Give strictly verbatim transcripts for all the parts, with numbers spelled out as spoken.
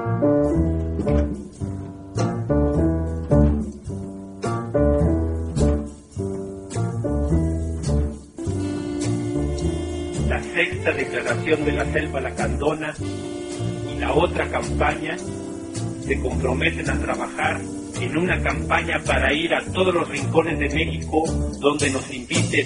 La sexta declaración de la Selva Lacandona y la otra campaña se comprometen a trabajar en una campaña para ir a todos los rincones de México donde nos inviten.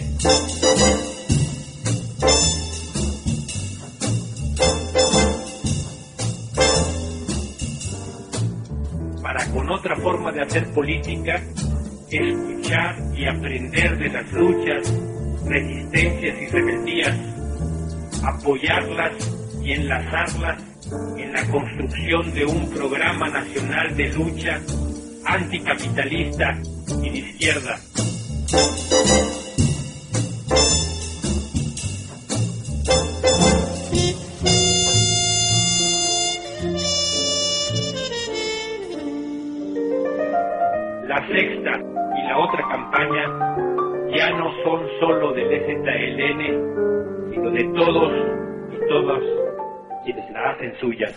Para con otra forma de hacer política, escuchar y aprender de las luchas, resistencias y rebeldías, apoyarlas y enlazarlas en la construcción de un programa nacional de lucha anticapitalista y de izquierda. La sexta y la otra campaña ya no son solo del E Z L N, sino de todos y todas quienes la hacen suya.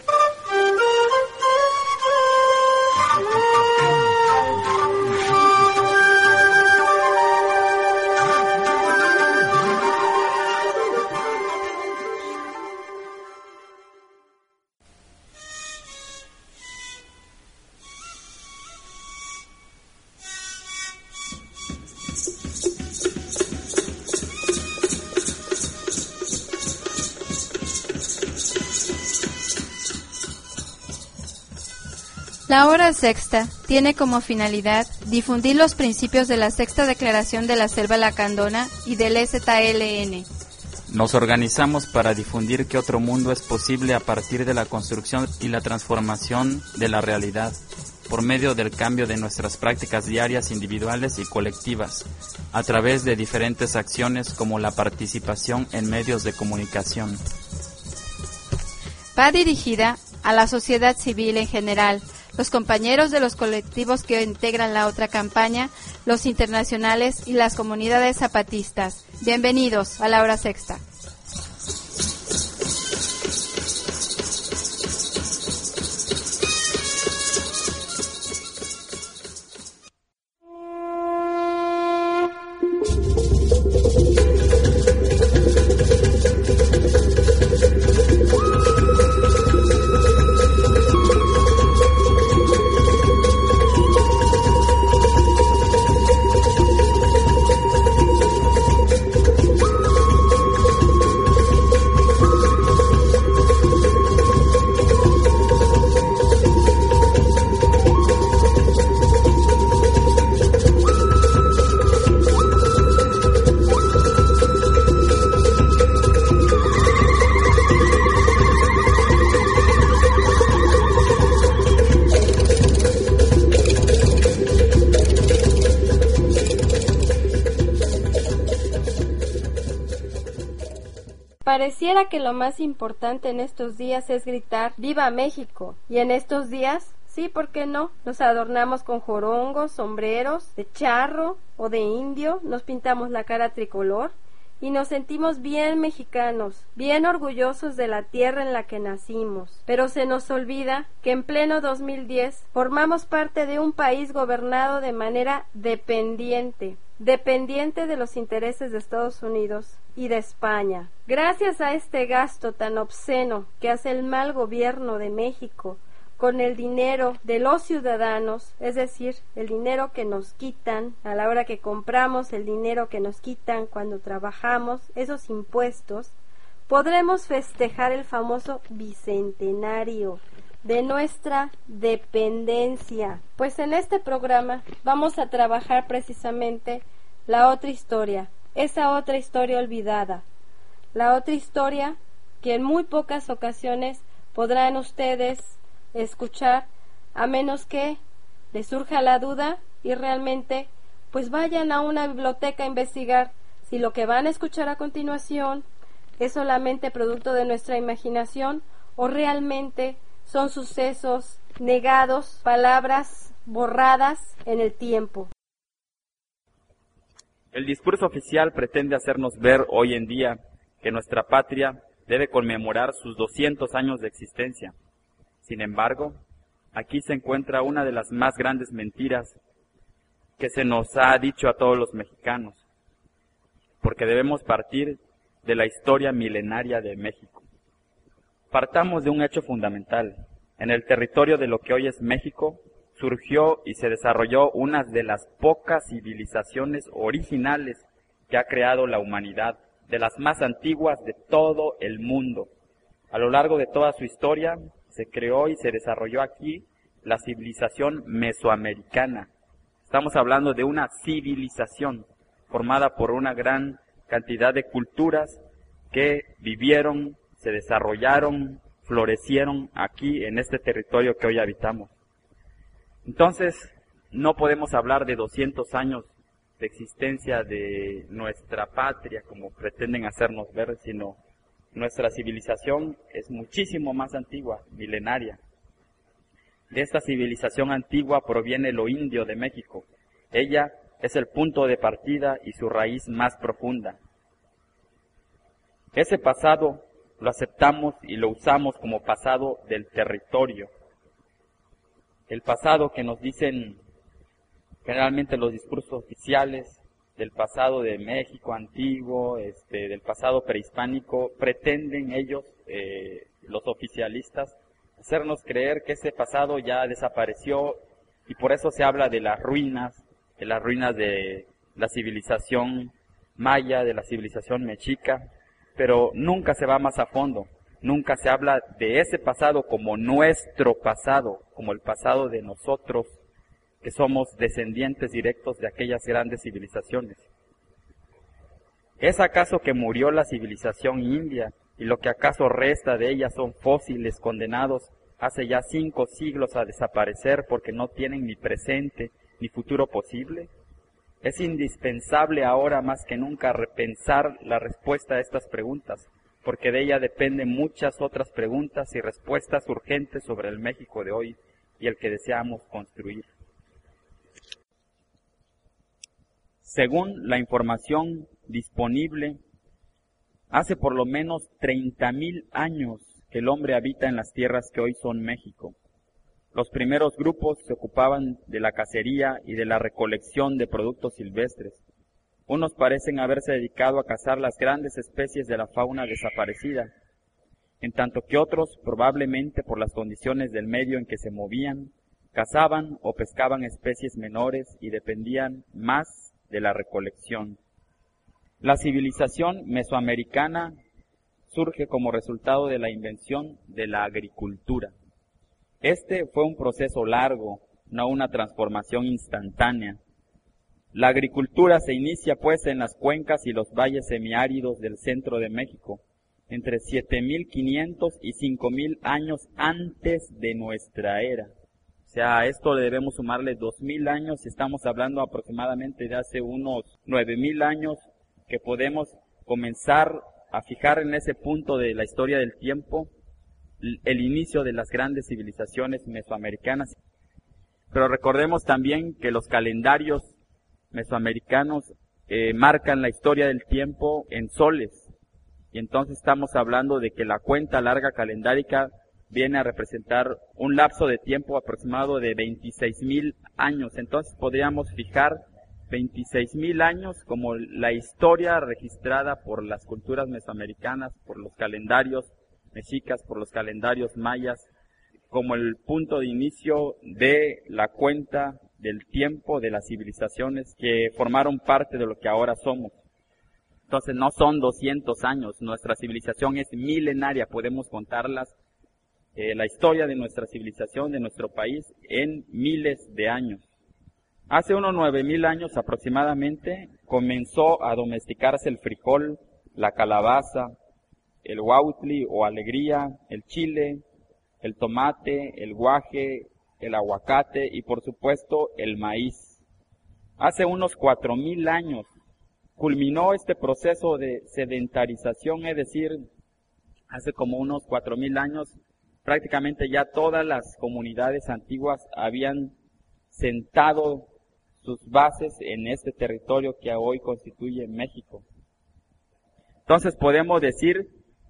La hora sexta tiene como finalidad difundir los principios de la sexta declaración de la Selva Lacandona y del E Z L N. Nos organizamos para difundir que otro mundo es posible a partir de la construcción y la transformación de la realidad, por medio del cambio de nuestras prácticas diarias individuales y colectivas, a través de diferentes acciones como la participación en medios de comunicación. Va dirigida a la sociedad civil en general, los compañeros de los colectivos que integran la otra campaña, los internacionales y las comunidades zapatistas. Bienvenidos a la hora sexta. Pareciera que lo más importante en estos días es gritar ¡Viva México! Y en estos días, sí, ¿por qué no? Nos adornamos con jorongos, sombreros, de charro o de indio, nos pintamos la cara tricolor y nos sentimos bien mexicanos, bien orgullosos de la tierra en la que nacimos. Pero se nos olvida que en pleno dos mil diez formamos parte de un país gobernado de manera dependiente, dependiente de los intereses de Estados Unidos y de España. Gracias a este gasto tan obsceno que hace el mal gobierno de México con el dinero de los ciudadanos, es decir, el dinero que nos quitan a la hora que compramos, el dinero que nos quitan cuando trabajamos, esos impuestos, podremos festejar el famoso bicentenario de nuestra dependencia. Pues en este programa vamos a trabajar precisamente la otra historia, esa otra historia olvidada, la otra historia que en muy pocas ocasiones podrán ustedes escuchar, a menos que les surja la duda y realmente pues vayan a una biblioteca a investigar si lo que van a escuchar a continuación es solamente producto de nuestra imaginación o realmente son sucesos negados, palabras borradas en el tiempo. El discurso oficial pretende hacernos ver hoy en día que nuestra patria debe conmemorar sus doscientos años de existencia. Sin embargo, aquí se encuentra una de las más grandes mentiras que se nos ha dicho a todos los mexicanos, porque debemos partir de la historia milenaria de México. Partamos de un hecho fundamental. En el territorio de lo que hoy es México, surgió y se desarrolló una de las pocas civilizaciones originales que ha creado la humanidad, de las más antiguas de todo el mundo. A lo largo de toda su historia, se creó y se desarrolló aquí la civilización mesoamericana. Estamos hablando de una civilización formada por una gran cantidad de culturas que vivieron, se desarrollaron, florecieron aquí en este territorio que hoy habitamos. Entonces, no podemos hablar de doscientos años de existencia de nuestra patria, como pretenden hacernos ver, sino nuestra civilización es muchísimo más antigua, milenaria. De esta civilización antigua proviene lo indio de México. Ella es el punto de partida y su raíz más profunda. Ese pasado lo aceptamos y lo usamos como pasado del territorio. El pasado que nos dicen generalmente los discursos oficiales, del pasado de México antiguo, este, del pasado prehispánico, pretenden ellos, eh, los oficialistas, hacernos creer que ese pasado ya desapareció y por eso se habla de las ruinas, de las ruinas de la civilización maya, de la civilización mexica, pero nunca se va más a fondo, nunca se habla de ese pasado como nuestro pasado, como el pasado de nosotros, que somos descendientes directos de aquellas grandes civilizaciones. ¿Es acaso que murió la civilización india y lo que acaso resta de ella son fósiles condenados hace ya cinco siglos a desaparecer porque no tienen ni presente ni futuro posible? Es indispensable ahora más que nunca repensar la respuesta a estas preguntas, porque de ella dependen muchas otras preguntas y respuestas urgentes sobre el México de hoy y el que deseamos construir. Según la información disponible, hace por lo menos treinta mil años que el hombre habita en las tierras que hoy son México. Los primeros grupos se ocupaban de la cacería y de la recolección de productos silvestres. Unos parecen haberse dedicado a cazar las grandes especies de la fauna desaparecida, en tanto que otros, probablemente por las condiciones del medio en que se movían, cazaban o pescaban especies menores y dependían más de la recolección. La civilización mesoamericana surge como resultado de la invención de la agricultura. Este fue un proceso largo, no una transformación instantánea. La agricultura se inicia pues en las cuencas y los valles semiáridos del centro de México, entre siete mil quinientos y cinco mil años antes de nuestra era. O sea, a esto le debemos sumarle dos mil años, y estamos hablando aproximadamente de hace unos nueve mil años que podemos comenzar a fijar en ese punto de la historia del tiempo el inicio de las grandes civilizaciones mesoamericanas. Pero recordemos también que los calendarios mesoamericanos eh, marcan la historia del tiempo en soles, y entonces estamos hablando de que la cuenta larga calendárica viene a representar un lapso de tiempo aproximado de veintiséis mil años. Entonces podríamos fijar veintiséis mil años como la historia registrada por las culturas mesoamericanas, por los calendarios mexicas, por los calendarios mayas, como el punto de inicio de la cuenta del tiempo de las civilizaciones que formaron parte de lo que ahora somos. Entonces no son doscientos años, nuestra civilización es milenaria, podemos contarlas, eh, la historia de nuestra civilización, de nuestro país, en miles de años. Hace unos nueve mil años aproximadamente comenzó a domesticarse el frijol, la calabaza, el huautli o alegría, el chile, el tomate, el guaje, el aguacate y por supuesto el maíz. Hace unos cuatro mil años culminó este proceso de sedentarización, es decir, hace como unos cuatro mil años prácticamente ya todas las comunidades antiguas habían sentado sus bases en este territorio que hoy constituye México. Entonces podemos decir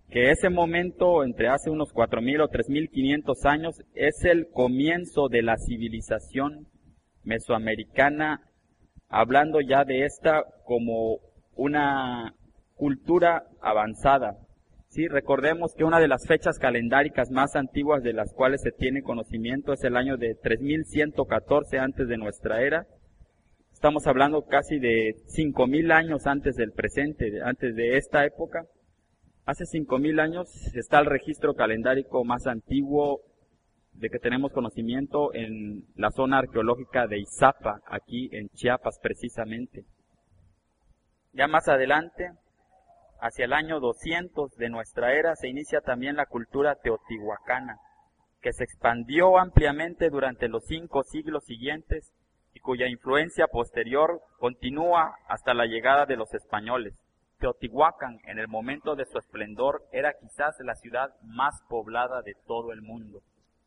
que ese momento, entre hace unos cuatro mil o tres mil quinientos años, es el comienzo de la civilización mesoamericana, hablando ya de esta como una cultura avanzada. Sí, recordemos que una de las fechas calendáricas más antiguas de las cuales se tiene conocimiento es el año de tres mil ciento catorce antes de nuestra era. Estamos hablando casi de cinco mil años antes del presente, antes de esta época. Hace cinco mil años está el registro calendárico más antiguo de que tenemos conocimiento en la zona arqueológica de Izapa, aquí en Chiapas precisamente. Ya más adelante, hacia el año doscientos de nuestra era, se inicia también la cultura teotihuacana, que se expandió ampliamente durante los cinco siglos siguientes y cuya influencia posterior continúa hasta la llegada de los españoles. Teotihuacán, en el momento de su esplendor, era quizás la ciudad más poblada de todo el mundo.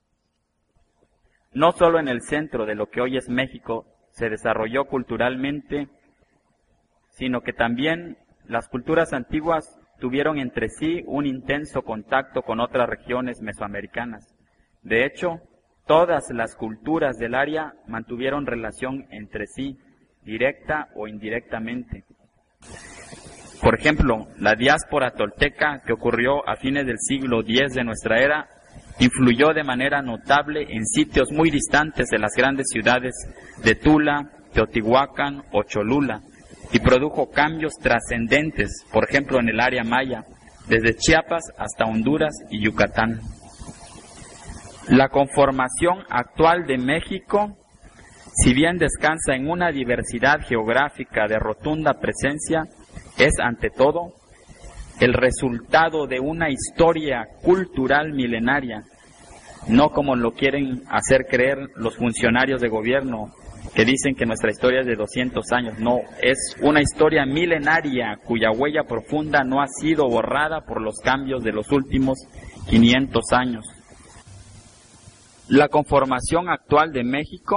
No solo en el centro de lo que hoy es México se desarrolló culturalmente, sino que también las culturas antiguas tuvieron entre sí un intenso contacto con otras regiones mesoamericanas. De hecho, todas las culturas del área mantuvieron relación entre sí, directa o indirectamente. Por ejemplo, la diáspora tolteca, que ocurrió a fines del siglo diez de nuestra era, influyó de manera notable en sitios muy distantes de las grandes ciudades de Tula, Teotihuacán o Cholula, y produjo cambios trascendentes, por ejemplo en el área maya, desde Chiapas hasta Honduras y Yucatán. La conformación actual de México, si bien descansa en una diversidad geográfica de rotunda presencia, es ante todo el resultado de una historia cultural milenaria, no como lo quieren hacer creer los funcionarios de gobierno que dicen que nuestra historia es de doscientos años. No, es una historia milenaria cuya huella profunda no ha sido borrada por los cambios de los últimos quinientos años. La conformación actual de México,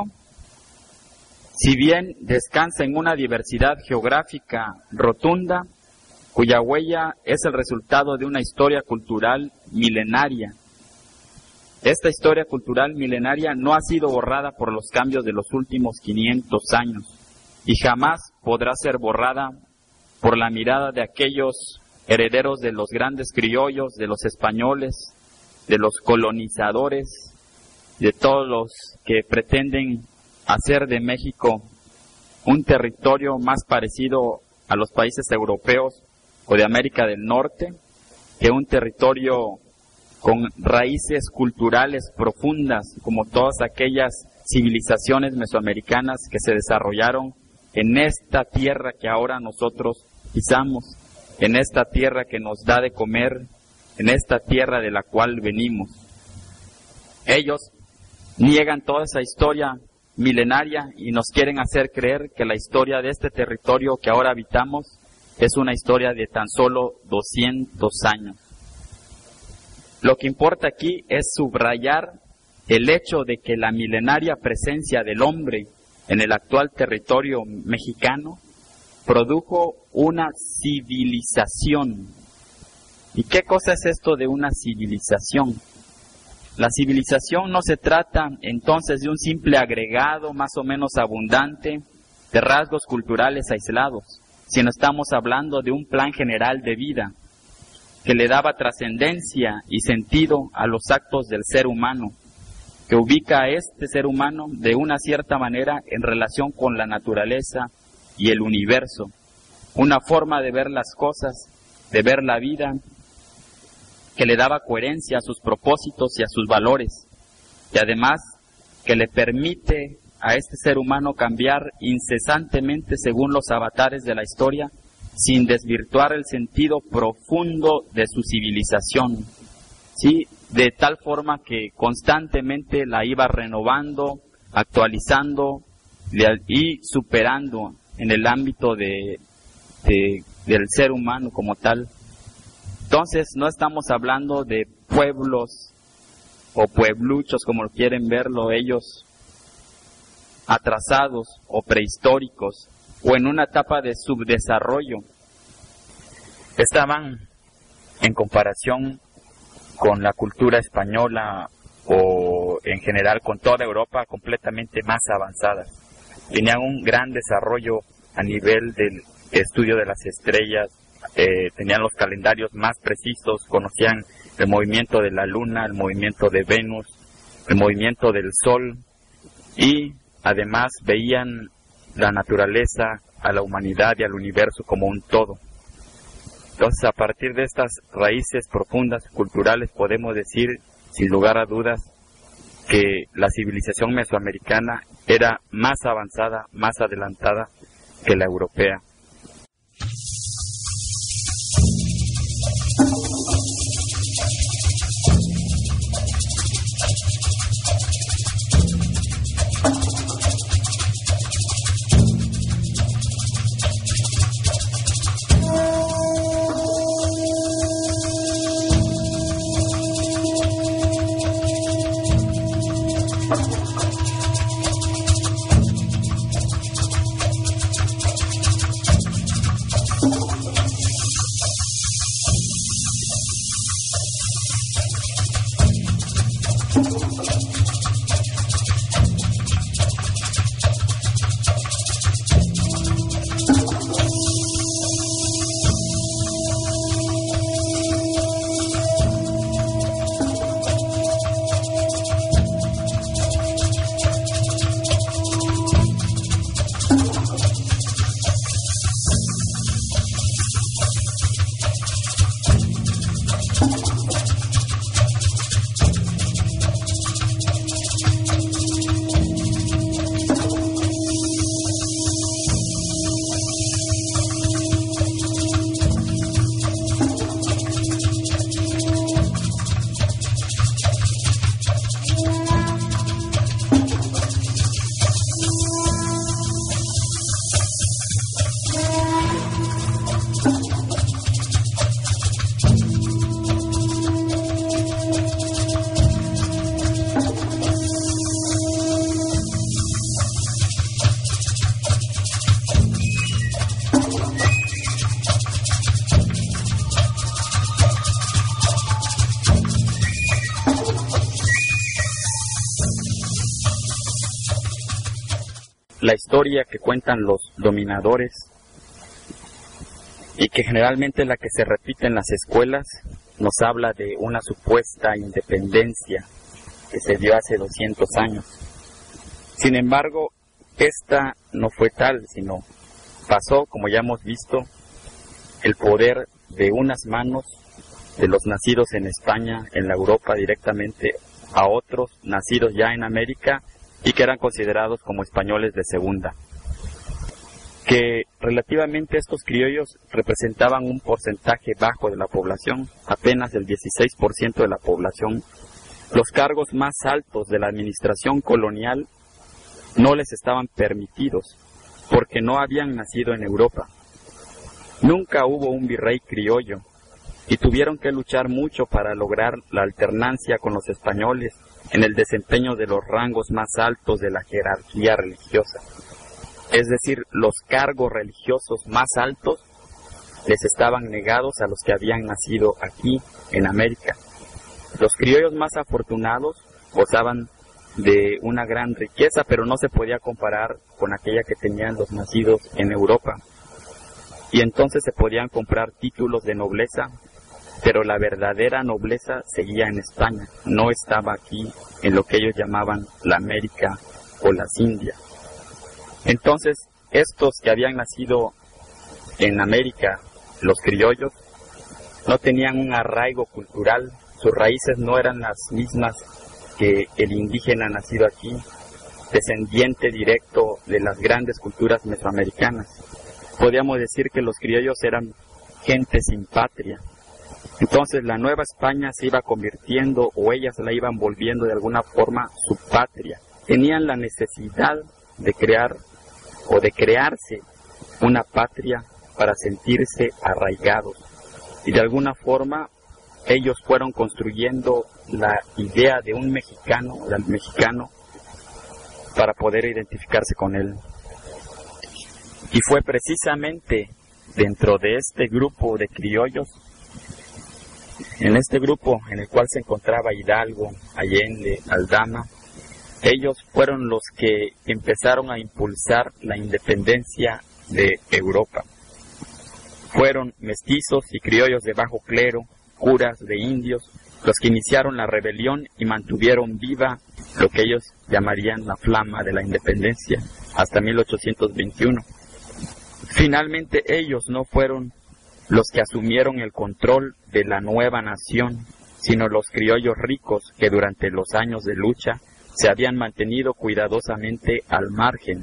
si bien descansa en una diversidad geográfica rotunda, cuya huella es el resultado de una historia cultural milenaria. Esta historia cultural milenaria no ha sido borrada por los cambios de los últimos quinientos años y jamás podrá ser borrada por la mirada de aquellos herederos de los grandes criollos, de los españoles, de los colonizadores, de todos los que pretenden hacer de México un territorio más parecido a los países europeos o de América del Norte, que un territorio con raíces culturales profundas, como todas aquellas civilizaciones mesoamericanas que se desarrollaron en esta tierra que ahora nosotros pisamos, en esta tierra que nos da de comer, en esta tierra de la cual venimos. Ellos niegan toda esa historia milenaria y nos quieren hacer creer que la historia de este territorio que ahora habitamos es una historia de tan solo doscientos años. Lo que importa aquí es subrayar el hecho de que la milenaria presencia del hombre en el actual territorio mexicano produjo una civilización. ¿Y qué cosa es esto de una civilización? La civilización no se trata entonces de un simple agregado más o menos abundante de rasgos culturales aislados, sino estamos hablando de un plan general de vida que le daba trascendencia y sentido a los actos del ser humano, que ubica a este ser humano de una cierta manera en relación con la naturaleza y el universo, una forma de ver las cosas, de ver la vida, que le daba coherencia a sus propósitos y a sus valores, y además que le permite a este ser humano cambiar incesantemente según los avatares de la historia, sin desvirtuar el sentido profundo de su civilización, ¿sí? De tal forma que constantemente la iba renovando, actualizando y superando en el ámbito de, de, del ser humano como tal. Entonces no estamos hablando de pueblos o puebluchos, como quieren verlo ellos, atrasados o prehistóricos, o en una etapa de subdesarrollo. Estaban en comparación con la cultura española o en general con toda Europa, completamente más avanzadas. Tenían un gran desarrollo a nivel del estudio de las estrellas, eh, tenían los calendarios más precisos, conocían el movimiento de la luna, el movimiento de Venus, el movimiento del sol, y además veían la naturaleza, a la humanidad y al universo como un todo. Entonces, a partir de estas raíces profundas culturales, podemos decir, sin lugar a dudas, que la civilización mesoamericana era más avanzada, más adelantada que la europea. La historia que cuentan los dominadores y que generalmente es la que se repite en las escuelas nos habla de una supuesta independencia que se dio hace doscientos años. Sin embargo, esta no fue tal, sino pasó, como ya hemos visto, el poder de unas manos de los nacidos en España, en la Europa directamente, a otros nacidos ya en América y que eran considerados como españoles de segunda. Que relativamente estos criollos representaban un porcentaje bajo de la población, apenas el dieciséis por ciento de la población. Los cargos más altos de la administración colonial no les estaban permitidos porque no habían nacido en Europa. Nunca hubo un virrey criollo y tuvieron que luchar mucho para lograr la alternancia con los españoles en el desempeño de los rangos más altos de la jerarquía religiosa. Es decir, los cargos religiosos más altos les estaban negados a los que habían nacido aquí en América. Los criollos más afortunados gozaban de una gran riqueza, pero no se podía comparar con aquella que tenían los nacidos en Europa. Y entonces se podían comprar títulos de nobleza, pero la verdadera nobleza seguía en España, no estaba aquí en lo que ellos llamaban la América o las Indias. Entonces, estos que habían nacido en América, los criollos, no tenían un arraigo cultural, sus raíces no eran las mismas que el indígena nacido aquí, descendiente directo de las grandes culturas mesoamericanas. Podríamos decir que los criollos eran gente sin patria. Entonces la Nueva España se iba convirtiendo, o ellas la iban volviendo de alguna forma su patria. Tenían la necesidad de crear o de crearse una patria para sentirse arraigados. Y de alguna forma ellos fueron construyendo la idea de un mexicano, del mexicano, para poder identificarse con él. Y fue precisamente dentro de este grupo de criollos En este grupo, en el cual se encontraba Hidalgo, Allende, Aldama, ellos fueron los que empezaron a impulsar la independencia de Europa. Fueron mestizos y criollos de bajo clero, curas de indios, los que iniciaron la rebelión y mantuvieron viva lo que ellos llamarían la flama de la independencia hasta mil ochocientos veintiuno. Finalmente ellos no fueron los que asumieron el control de la nueva nación, sino los criollos ricos que durante los años de lucha se habían mantenido cuidadosamente al margen.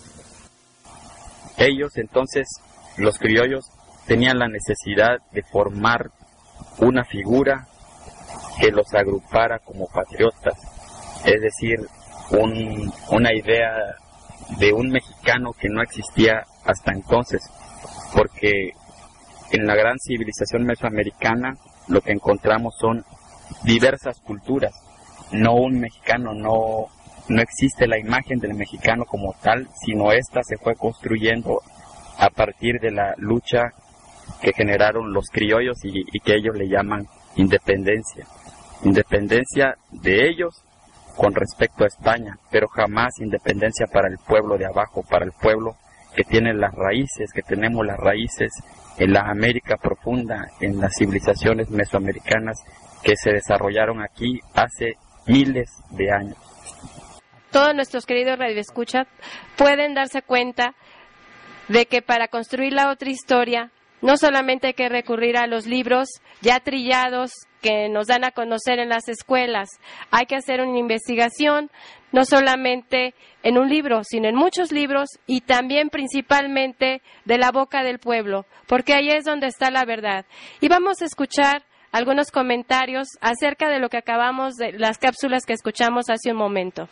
Ellos entonces, los criollos, tenían la necesidad de formar una figura que los agrupara como patriotas, es decir, un, una idea de un mexicano que no existía hasta entonces, porque en la gran civilización mesoamericana lo que encontramos son diversas culturas, no un mexicano, no, no existe la imagen del mexicano como tal, sino esta se fue construyendo a partir de la lucha que generaron los criollos y, y que ellos le llaman independencia. Independencia de ellos con respecto a España, pero jamás independencia para el pueblo de abajo, para el pueblo que tiene las raíces, que tenemos las raíces en la América profunda, en las civilizaciones mesoamericanas que se desarrollaron aquí hace miles de años. Todos nuestros queridos radioescuchas pueden darse cuenta de que para construir la otra historia no solamente hay que recurrir a los libros ya trillados que nos dan a conocer en las escuelas, hay que hacer una investigación no solamente en un libro, sino en muchos libros y también principalmente de la boca del pueblo, porque ahí es donde está la verdad. Y vamos a escuchar algunos comentarios acerca de lo que acabamos de las cápsulas que escuchamos hace un momento.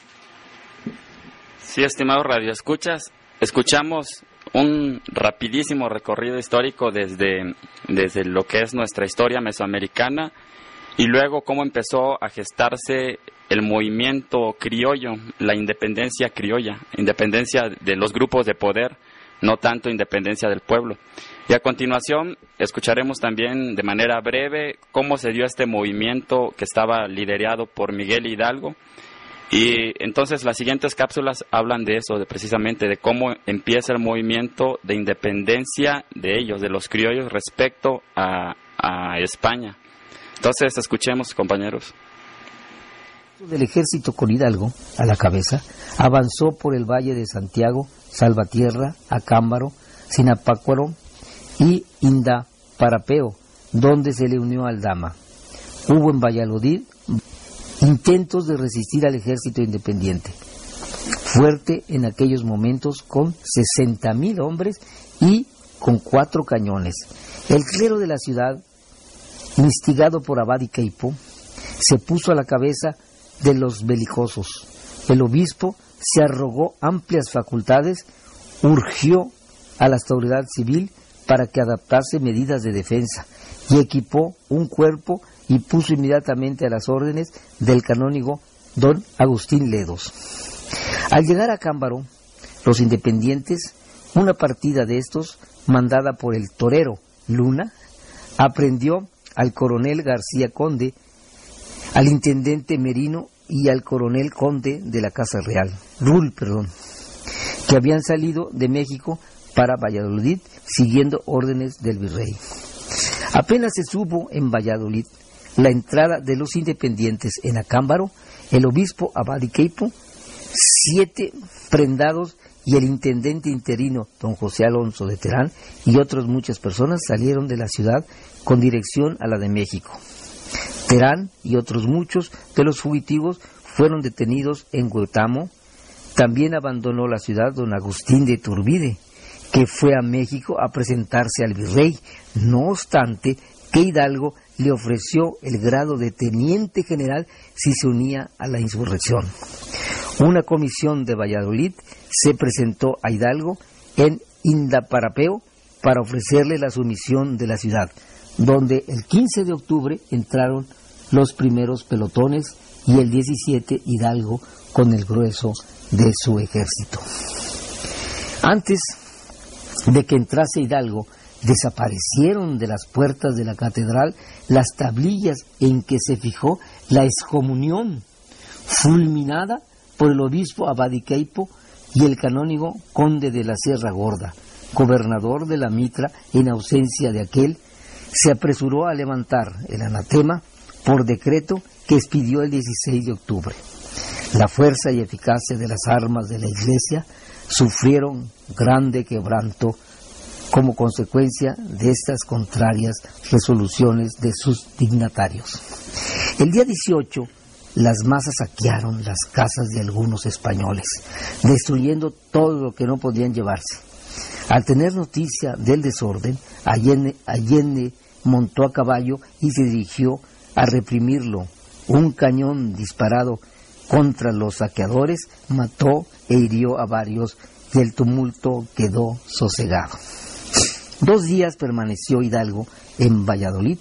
Sí, estimados radioescuchas, escuchamos un rapidísimo recorrido histórico desde, desde lo que es nuestra historia mesoamericana y luego cómo empezó a gestarse el movimiento criollo, la independencia criolla, independencia de los grupos de poder, no tanto independencia del pueblo. Y a continuación escucharemos también de manera breve cómo se dio este movimiento que estaba liderado por Miguel Hidalgo. Y entonces las siguientes cápsulas hablan de eso, de precisamente de cómo empieza el movimiento de independencia de ellos, de los criollos respecto a, a España. Entonces escuchemos, compañeros. El ejército con Hidalgo a la cabeza avanzó por el valle de Santiago, Salvatierra, Acámbaro, Sinapacuaro y Indaparapeo, donde se le unió Aldama. Hubo en Valladolid intentos de resistir al ejército independiente, fuerte en aquellos momentos con sesenta mil hombres y con cuatro cañones. El clero de la ciudad, instigado por Abad y Queipo, se puso a la cabeza de los belicosos. El obispo se arrogó amplias facultades, urgió a la autoridad civil para que adaptase medidas de defensa y equipó un cuerpo y puso inmediatamente a las órdenes del canónigo don Agustín Ledos. Al llegar a Cámbaro, los independientes, una partida de estos, mandada por el torero Luna, aprendió al coronel García Conde, al intendente Merino y al coronel Conde de la Casa Real, Rull, perdón, que habían salido de México para Valladolid siguiendo órdenes del virrey. Apenas se supo en Valladolid la entrada de los independientes en Acámbaro, el obispo Abad y Queipo, siete prendados y el intendente interino don José Alonso de Terán y otras muchas personas salieron de la ciudad con dirección a la de México. Terán y otros muchos de los fugitivos fueron detenidos en Huetamo. También abandonó la ciudad don Agustín de Iturbide, que fue a México a presentarse al virrey. No obstante, que Hidalgo le ofreció el grado de teniente general si se unía a la insurrección. Una comisión de Valladolid se presentó a Hidalgo en Indaparapeo para ofrecerle la sumisión de la ciudad, donde el quince de octubre entraron los primeros pelotones y el diecisiete Hidalgo con el grueso de su ejército. Antes de que entrase Hidalgo desaparecieron de las puertas de la catedral las tablillas en que se fijó la excomunión, fulminada por el obispo Abadiqueipo y el canónigo conde de la Sierra Gorda, gobernador de la Mitra en ausencia de aquel, se apresuró a levantar el anatema por decreto que expidió el dieciséis de octubre. La fuerza y eficacia de las armas de la Iglesia sufrieron grande quebranto como consecuencia de estas contrarias resoluciones de sus dignatarios. El día dieciocho, las masas saquearon las casas de algunos españoles, destruyendo todo lo que no podían llevarse. Al tener noticia del desorden, Allende, Allende montó a caballo y se dirigió a reprimirlo. Un cañón disparado contra los saqueadores mató e hirió a varios y el tumulto quedó sosegado. Dos días permaneció Hidalgo en Valladolid.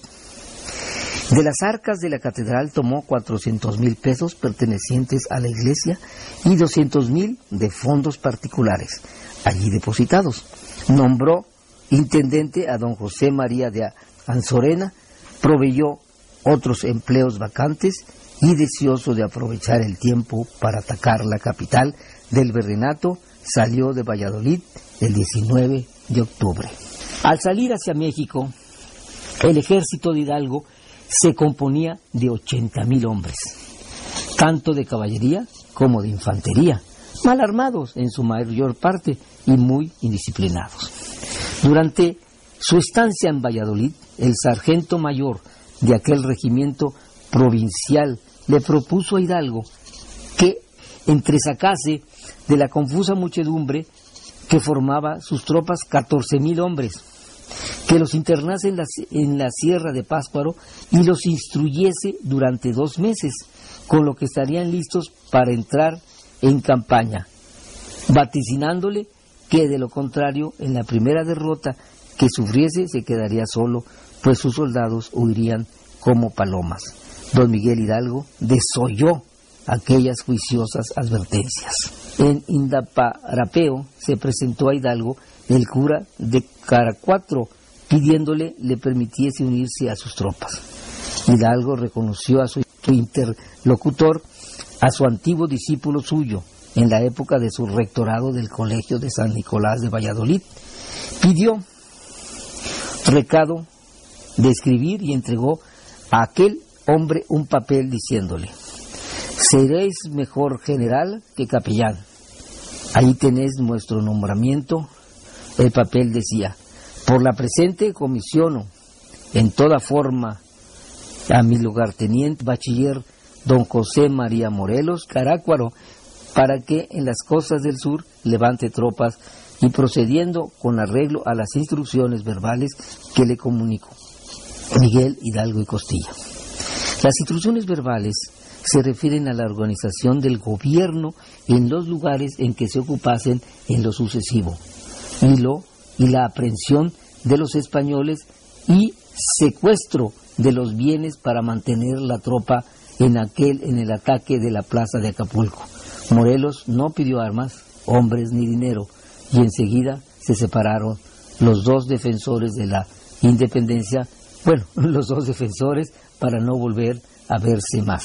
De las arcas de la catedral tomó cuatrocientos mil pesos pertenecientes a la iglesia y doscientos mil de fondos particulares allí depositados. Nombró intendente a don José María de Anzorena, proveyó otros empleos vacantes y deseoso de aprovechar el tiempo para atacar la capital del virreinato, salió de Valladolid el diecinueve de octubre. Al salir hacia México, el ejército de Hidalgo se componía de ochenta mil hombres, tanto de caballería como de infantería, mal armados en su mayor parte y muy indisciplinados. Durante su estancia en Valladolid, el sargento mayor de aquel regimiento provincial le propuso a Hidalgo que entresacase de la confusa muchedumbre que formaba sus tropas catorce mil hombres, que los internase en la, en la Sierra de Pátzcuaro y los instruyese durante dos meses, con lo que estarían listos para entrar en campaña, vaticinándole que de lo contrario, en la primera derrota que sufriese se quedaría solo, pues sus soldados huirían como palomas. Don Miguel Hidalgo desoyó aquellas juiciosas advertencias. En Indaparapeo se presentó a Hidalgo el cura de Caracuatro, pidiéndole le permitiese unirse a sus tropas. Hidalgo reconoció a su interlocutor, a su antiguo discípulo suyo, en la época de su rectorado del Colegio de San Nicolás de Valladolid. Pidió recado de escribir y entregó a aquel hombre un papel diciéndole: seréis mejor general que capellán. Ahí tenéis nuestro nombramiento. El papel decía: por la presente comisiono en toda forma a mi lugarteniente bachiller don José María Morelos Carácuaro, para que en las costas del sur levante tropas y procediendo con arreglo a las instrucciones verbales que le comunico. Miguel Hidalgo y Costilla. Las instrucciones verbales se refieren a la organización del gobierno en los lugares en que se ocupasen en lo sucesivo, y, lo, y la aprehensión de los españoles y secuestro de los bienes para mantener la tropa en aquel en el ataque de la plaza de Acapulco. Morelos no pidió armas, hombres ni dinero, y enseguida se separaron los dos defensores de la independencia, bueno, los dos defensores para no volver a verse más.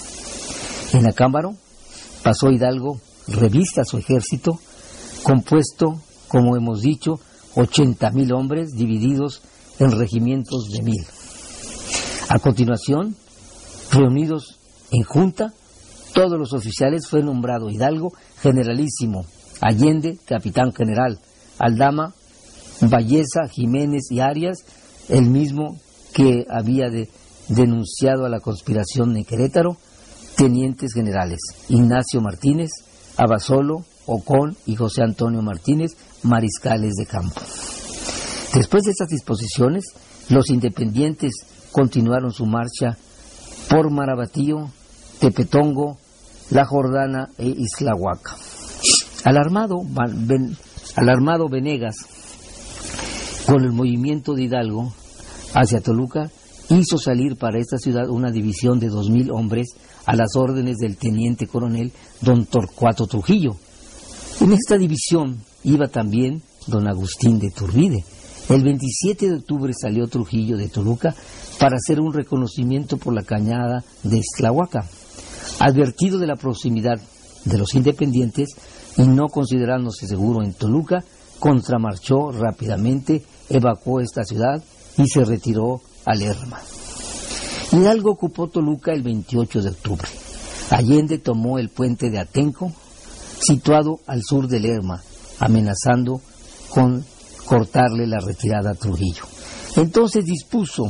En Acámbaro pasó Hidalgo revista a su ejército, compuesto, como hemos dicho, ochenta mil hombres divididos en regimientos de mil. A continuación, reunidos en junta, todos los oficiales fue nombrado Hidalgo generalísimo, Allende capitán general, Aldama, Valleza, Jiménez y Arias, el mismo que había de, denunciado a la conspiración en Querétaro, tenientes generales, Ignacio Martínez, Abasolo, Ocón y José Antonio Martínez, mariscales de campo. Después de estas disposiciones, los independientes continuaron su marcha por Marabatío, Tepetongo, La Jordana e Islahuaca. Alarmado, ben, alarmado Venegas con el movimiento de Hidalgo hacia Toluca, hizo salir para esta ciudad una división de dos mil hombres a las órdenes del teniente coronel don Torcuato Trujillo. En esta división iba también don Agustín de Turbide, El veintisiete de octubre salió Trujillo de Toluca para hacer un reconocimiento por la cañada de Ixtlahuaca. Advertido de la proximidad de los independientes y no considerándose seguro en Toluca, contramarchó rápidamente, evacuó esta ciudad y se retiró a Lerma. Hidalgo ocupó Toluca el veintiocho de octubre. Allende tomó el puente de Atenco, situado al sur de Lerma, amenazando con cortarle la retirada a Trujillo. Entonces dispuso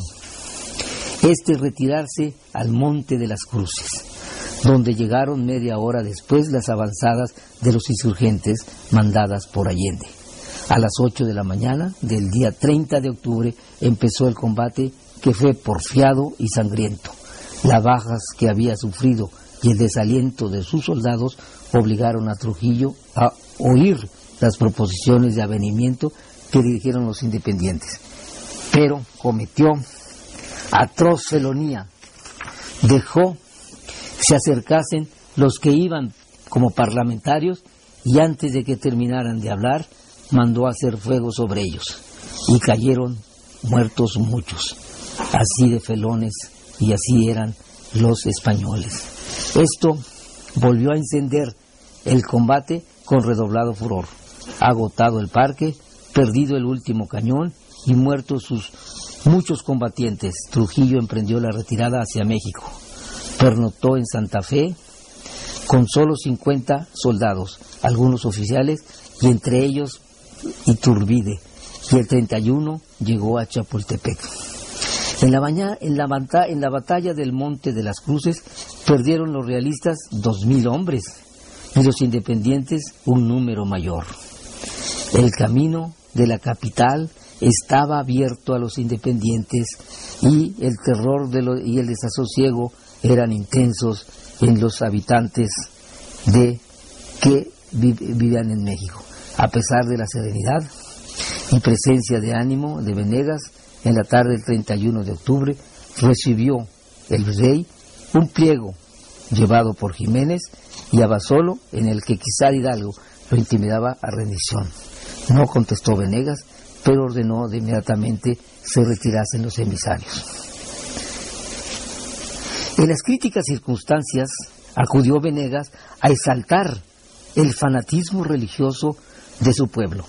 este retirarse al Monte de las Cruces, donde llegaron media hora después las avanzadas de los insurgentes mandadas por Allende. A las ocho de la mañana del día treinta de octubre empezó el combate, que fue porfiado y sangriento. Las bajas que había sufrido y el desaliento de sus soldados obligaron a Trujillo a oír las proposiciones de avenimiento que le dijeron los independientes. Pero cometió atroz felonía. Dejó se acercasen los que iban como parlamentarios y antes de que terminaran de hablar, mandó hacer fuego sobre ellos y cayeron muertos muchos. Así de felones y así eran los españoles. Esto volvió a encender el combate con redoblado furor. Agotado el parque, perdido el último cañón y muertos sus muchos combatientes, Trujillo emprendió la retirada hacia México. Pernoctó en Santa Fe con solo cincuenta soldados, algunos oficiales y entre ellos Iturbide, y el treinta y uno llegó a Chapultepec. En la, baña, en, la bata, en la batalla del Monte de las Cruces perdieron los realistas dos mil hombres y los independientes un número mayor. El camino de la capital estaba abierto a los independientes y el terror de lo, y el desasosiego eran intensos en los habitantes de que vi, vivían en México. A pesar de la serenidad y presencia de ánimo de Venegas, en la tarde del treinta y uno de octubre recibió el rey un pliego llevado por Jiménez y Abasolo, en el que quizá Hidalgo lo intimidaba a rendición. No contestó Venegas, pero ordenó de inmediatamente se retirasen los emisarios. En las críticas circunstancias acudió Venegas a exaltar el fanatismo religioso de su pueblo,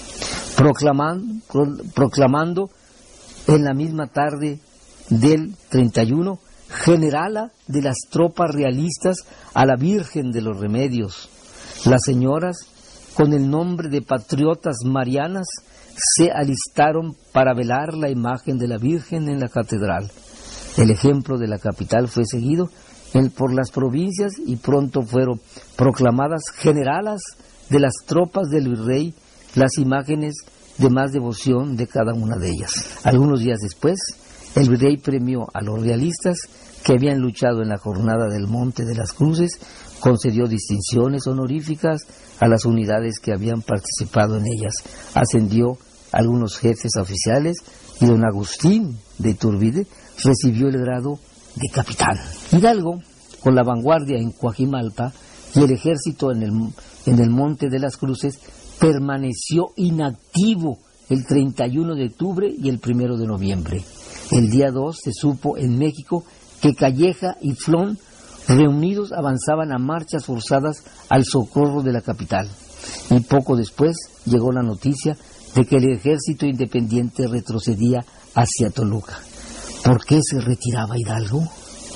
proclamando, proclamando en la misma tarde del treinta y uno generala de las tropas realistas a la Virgen de los Remedios. Las señoras, con el nombre de patriotas marianas, se alistaron para velar la imagen de la Virgen en la catedral. El ejemplo de la capital fue seguido en, por las provincias y pronto fueron proclamadas generalas de las tropas del virrey las imágenes de más devoción de cada una de ellas. Algunos días después, el virrey premió a los realistas que habían luchado en la jornada del Monte de las Cruces, concedió distinciones honoríficas a las unidades que habían participado en ellas, ascendió a algunos jefes oficiales y don Agustín de Iturbide recibió el grado de capitán. Hidalgo, con la vanguardia en Coajimalpa y el ejército en el, en el Monte de las Cruces, permaneció inactivo el treinta y uno de octubre y el primero de noviembre. El día dos se supo en México que Calleja y Flón, reunidos, avanzaban a marchas forzadas al socorro de la capital. Y poco después llegó la noticia de que el ejército independiente retrocedía hacia Toluca. ¿Por qué se retiraba Hidalgo?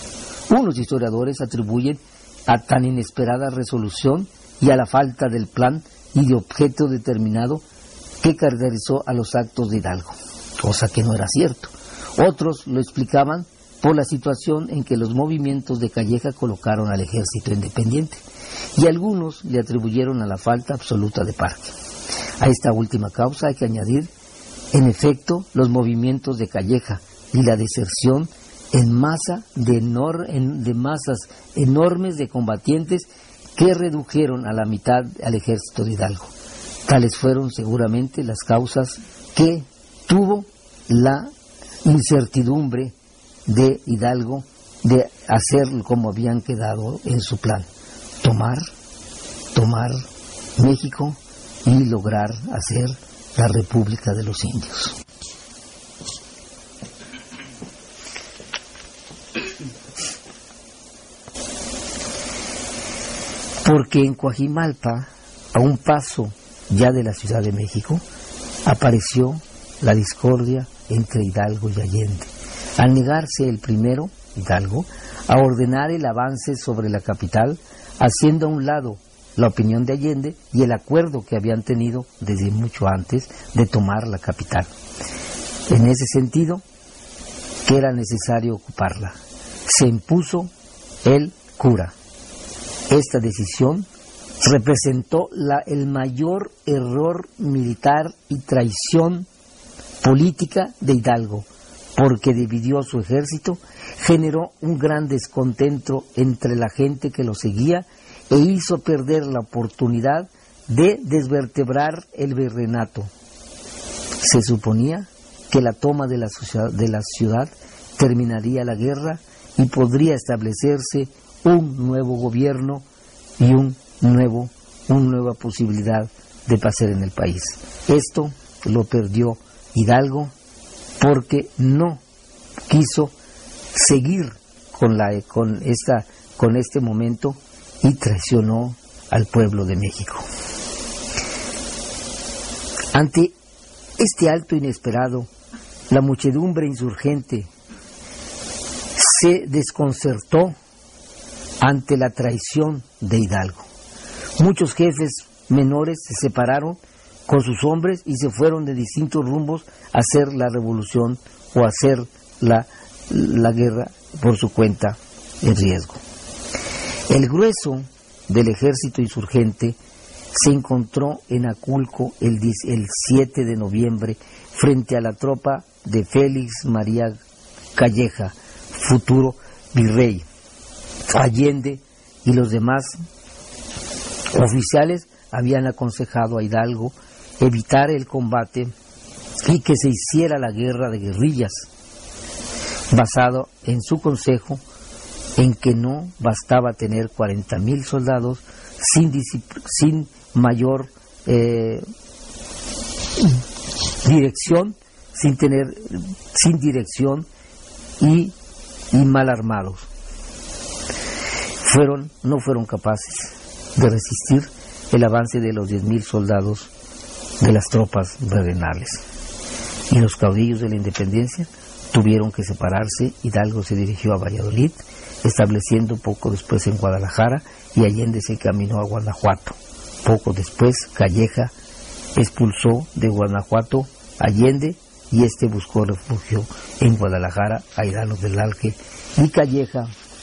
Unos historiadores atribuyen a tan inesperada resolución y a la falta del plan y de objeto determinado que caracterizó a los actos de Hidalgo, cosa que no era cierto. Otros lo explicaban por la situación en que los movimientos de Calleja colocaron al ejército independiente, y algunos le atribuyeron a la falta absoluta de parque. A esta última causa hay que añadir, en efecto, los movimientos de Calleja y la deserción en masa de, enor- en, de masas enormes de combatientes que redujeron a la mitad al ejército de Hidalgo. Tales fueron seguramente las causas que tuvo la incertidumbre de Hidalgo de hacer como habían quedado en su plan: tomar, tomar México y lograr hacer la República de los Indios. porque en Coajimalpa, a un paso ya de la Ciudad de México, apareció la discordia entre Hidalgo y Allende. Al negarse el primero, Hidalgo, a ordenar el avance sobre la capital, haciendo a un lado la opinión de Allende y el acuerdo que habían tenido desde mucho antes de tomar la capital. En ese sentido, que era necesario ocuparla, se impuso el cura. Esta decisión representó la, el mayor error militar y traición política de Hidalgo, porque dividió su ejército, generó un gran descontento entre la gente que lo seguía e hizo perder la oportunidad de desvertebrar el virreinato. Se suponía que la toma de la, ciudad, de la ciudad terminaría la guerra y podría establecerse un nuevo gobierno y un nuevo, una nueva posibilidad de paz en el país. Esto lo perdió Hidalgo porque no quiso seguir con, la, con, esta, con este momento y traicionó al pueblo de México. Ante este alto inesperado, la muchedumbre insurgente se desconcertó ante la traición de Hidalgo. Muchos jefes menores se separaron con sus hombres y se fueron de distintos rumbos a hacer la revolución o a hacer la, la guerra por su cuenta en riesgo. El grueso del ejército insurgente se encontró en Aculco el, el siete de noviembre frente a la tropa de Félix María Calleja, futuro virrey. Allende y los demás oficiales habían aconsejado a Hidalgo evitar el combate y que se hiciera la guerra de guerrillas, basado en su consejo en que no bastaba tener cuarenta mil soldados sin, sin mayor eh, dirección, sin tener sin dirección y, y mal armados. Fueron, no fueron capaces de resistir el avance de los diez mil soldados de las tropas virreinales. Y los caudillos de la independencia tuvieron que separarse. Hidalgo se dirigió a Valladolid, estableciendo poco después en Guadalajara, y Allende se encaminó a Guanajuato. Poco después, Calleja expulsó de Guanajuato a Allende y este buscó refugio en Guadalajara a Hidalgo del Alque, y Calleja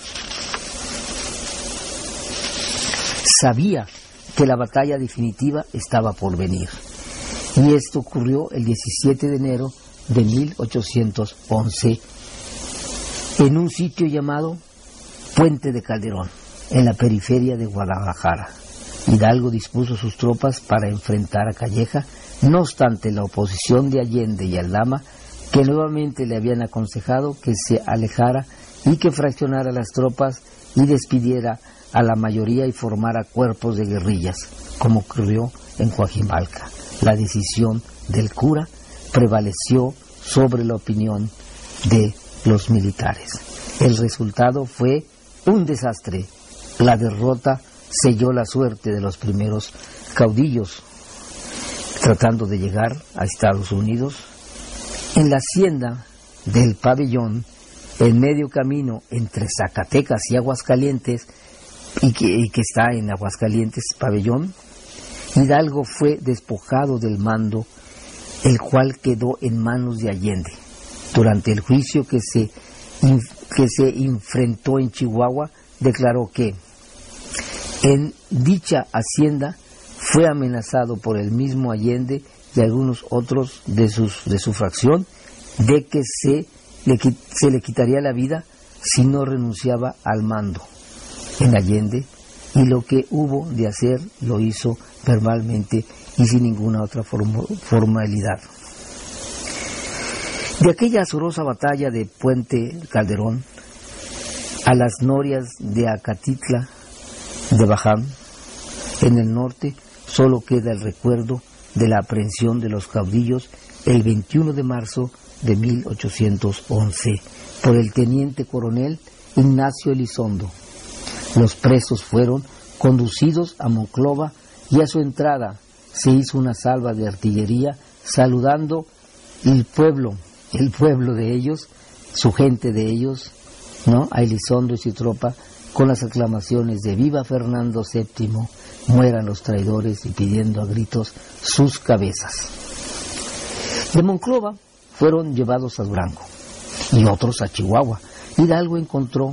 sabía que la batalla definitiva estaba por venir. Y esto ocurrió el diecisiete de enero de mil ochocientos once en un sitio llamado Puente de Calderón, en la periferia de Guadalajara. Hidalgo dispuso sus tropas para enfrentar a Calleja, no obstante la oposición de Allende y Aldama, que nuevamente le habían aconsejado que se alejara y que fraccionara las tropas y despidiera a la mayoría y formara cuerpos de guerrillas, como ocurrió en Coajimalpa. La decisión del cura prevaleció sobre la opinión de los militares. El resultado fue un desastre. La derrota selló la suerte de los primeros caudillos tratando de llegar a Estados Unidos. En la hacienda del Pabellón, en medio camino entre Zacatecas y Aguascalientes, y que, y que está en Aguascalientes, Pabellón, Hidalgo fue despojado del mando, el cual quedó en manos de Allende. Durante el juicio que se, que se enfrentó en Chihuahua, declaró que en dicha hacienda fue amenazado por el mismo Allende y algunos otros de, sus, de su fracción de que se le, se le quitaría la vida si no renunciaba al mando en Allende, y lo que hubo de hacer lo hizo verbalmente y sin ninguna otra formalidad. De aquella azarosa batalla de Puente Calderón a las norias de Acatitla de Baján, en el norte, solo queda el recuerdo de la aprehensión de los caudillos el veintiuno de marzo de mil ochocientos once por el teniente coronel Ignacio Elizondo. Los presos fueron conducidos a Monclova, y a su entrada se hizo una salva de artillería, saludando el pueblo, el pueblo de ellos, su gente de ellos, ¿no?, a Elizondo y su tropa, con las aclamaciones de viva Fernando séptimo, mueran los traidores, y pidiendo a gritos sus cabezas. De Monclova fueron llevados a Durango y otros a Chihuahua. Hidalgo encontró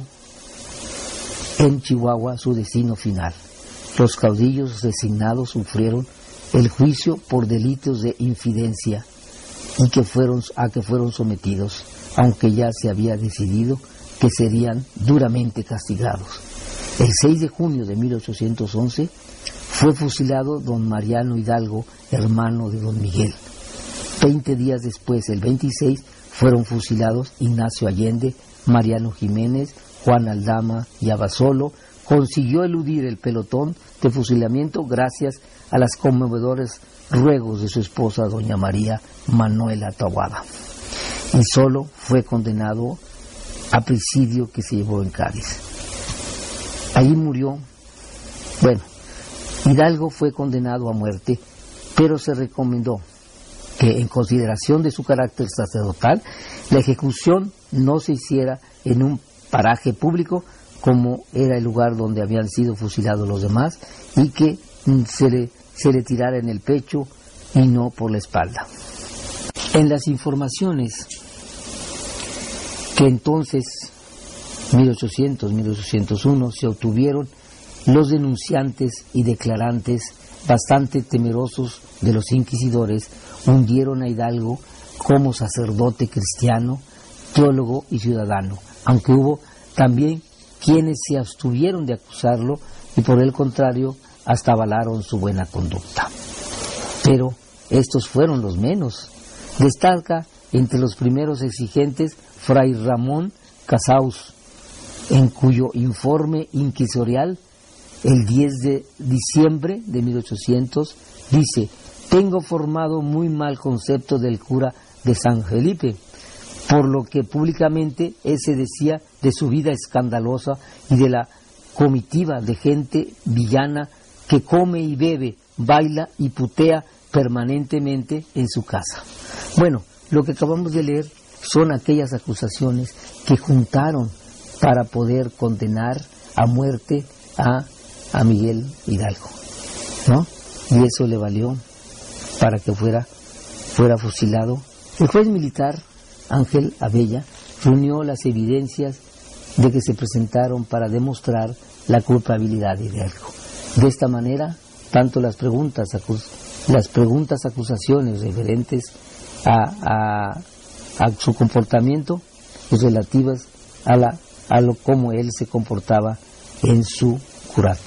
en Chihuahua su destino final. Los caudillos designados sufrieron el juicio por delitos de infidencia y que fueron, a que fueron sometidos, aunque ya se había decidido que serían duramente castigados. El seis de junio de mil ochocientos once fue fusilado don Mariano Hidalgo, hermano de don Miguel. Veinte días después, el veintiséis, fueron fusilados Ignacio Allende, Mariano Jiménez, Juan Aldama y Abasolo. Consiguió eludir el pelotón de fusilamiento gracias a las conmovedores ruegos de su esposa doña María Manuela Taboada, y solo fue condenado a presidio que se llevó en Cádiz. Allí murió. Bueno, Hidalgo fue condenado a muerte, pero se recomendó que, en consideración de su carácter sacerdotal, la ejecución no se hiciera en un paraje público como era el lugar donde habían sido fusilados los demás, y que se le, se le tirara en el pecho y no por la espalda. En las informaciones que entonces, mil ochocientos a mil ochocientos uno, se obtuvieron, los denunciantes y declarantes, bastante temerosos de los inquisidores, hundieron a Hidalgo como sacerdote cristiano, teólogo y ciudadano, aunque hubo también quienes se abstuvieron de acusarlo y, por el contrario, hasta avalaron su buena conducta. Pero estos fueron los menos. Destaca entre los primeros exigentes Fray Ramón Casaus, en cuyo informe inquisitorial, el diez de diciembre de mil ochocientos, dice: tengo formado muy mal concepto del cura de San Felipe, por lo que públicamente ese decía de su vida escandalosa y de la comitiva de gente villana que come y bebe, baila y putea permanentemente en su casa. Bueno, lo que acabamos de leer son aquellas acusaciones que juntaron para poder condenar a muerte a, a Miguel Hidalgo, ¿no? Y eso le valió para que fuera, fuera fusilado. El juez militar Ángel Abella reunió las evidencias de que se presentaron para demostrar la culpabilidad de Hidalgo. De esta manera, tanto las preguntas, acus las preguntas acusaciones referentes a, a, a su comportamiento y relativas a, la, a lo cómo él se comportaba en su curato.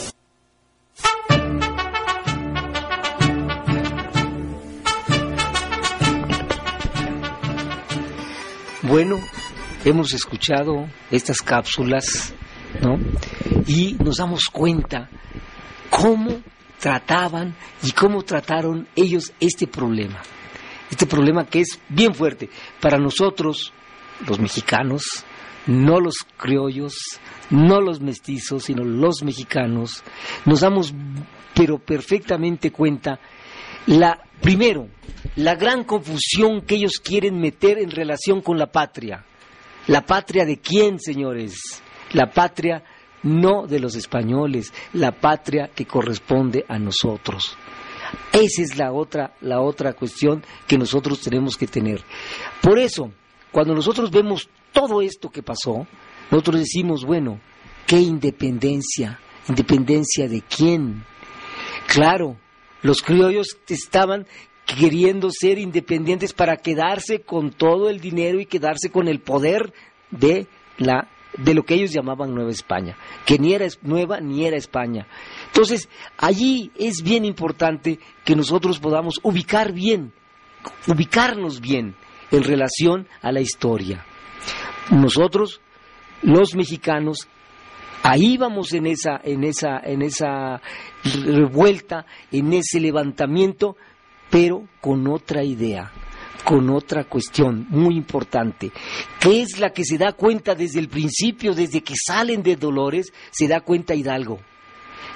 Bueno, hemos escuchado estas cápsulas, ¿no? Y nos damos cuenta cómo trataban y cómo trataron ellos este problema. Este problema que es bien fuerte para nosotros, los mexicanos, no los criollos, no los mestizos, sino los mexicanos. Nos damos pero perfectamente cuenta, la primero, la gran confusión que ellos quieren meter en relación con la patria. ¿La patria de quién, señores? La patria no de los españoles, la patria que corresponde a nosotros. Esa es la otra, la otra cuestión que nosotros tenemos que tener. Por eso, cuando nosotros vemos todo esto que pasó, nosotros decimos, bueno, ¿qué independencia? ¿Independencia de quién? Claro, los criollos estaban queriendo ser independientes para quedarse con todo el dinero y quedarse con el poder de la de lo que ellos llamaban Nueva España, que ni era nueva ni era España. Entonces, allí es bien importante que nosotros podamos ubicar bien, ubicarnos bien en relación a la historia. Nosotros, los mexicanos, ahí vamos en esa, en esa, en esa revuelta, en ese levantamiento, pero con otra idea, con otra cuestión muy importante, que es la que se da cuenta desde el principio, desde que salen de Dolores, se da cuenta Hidalgo.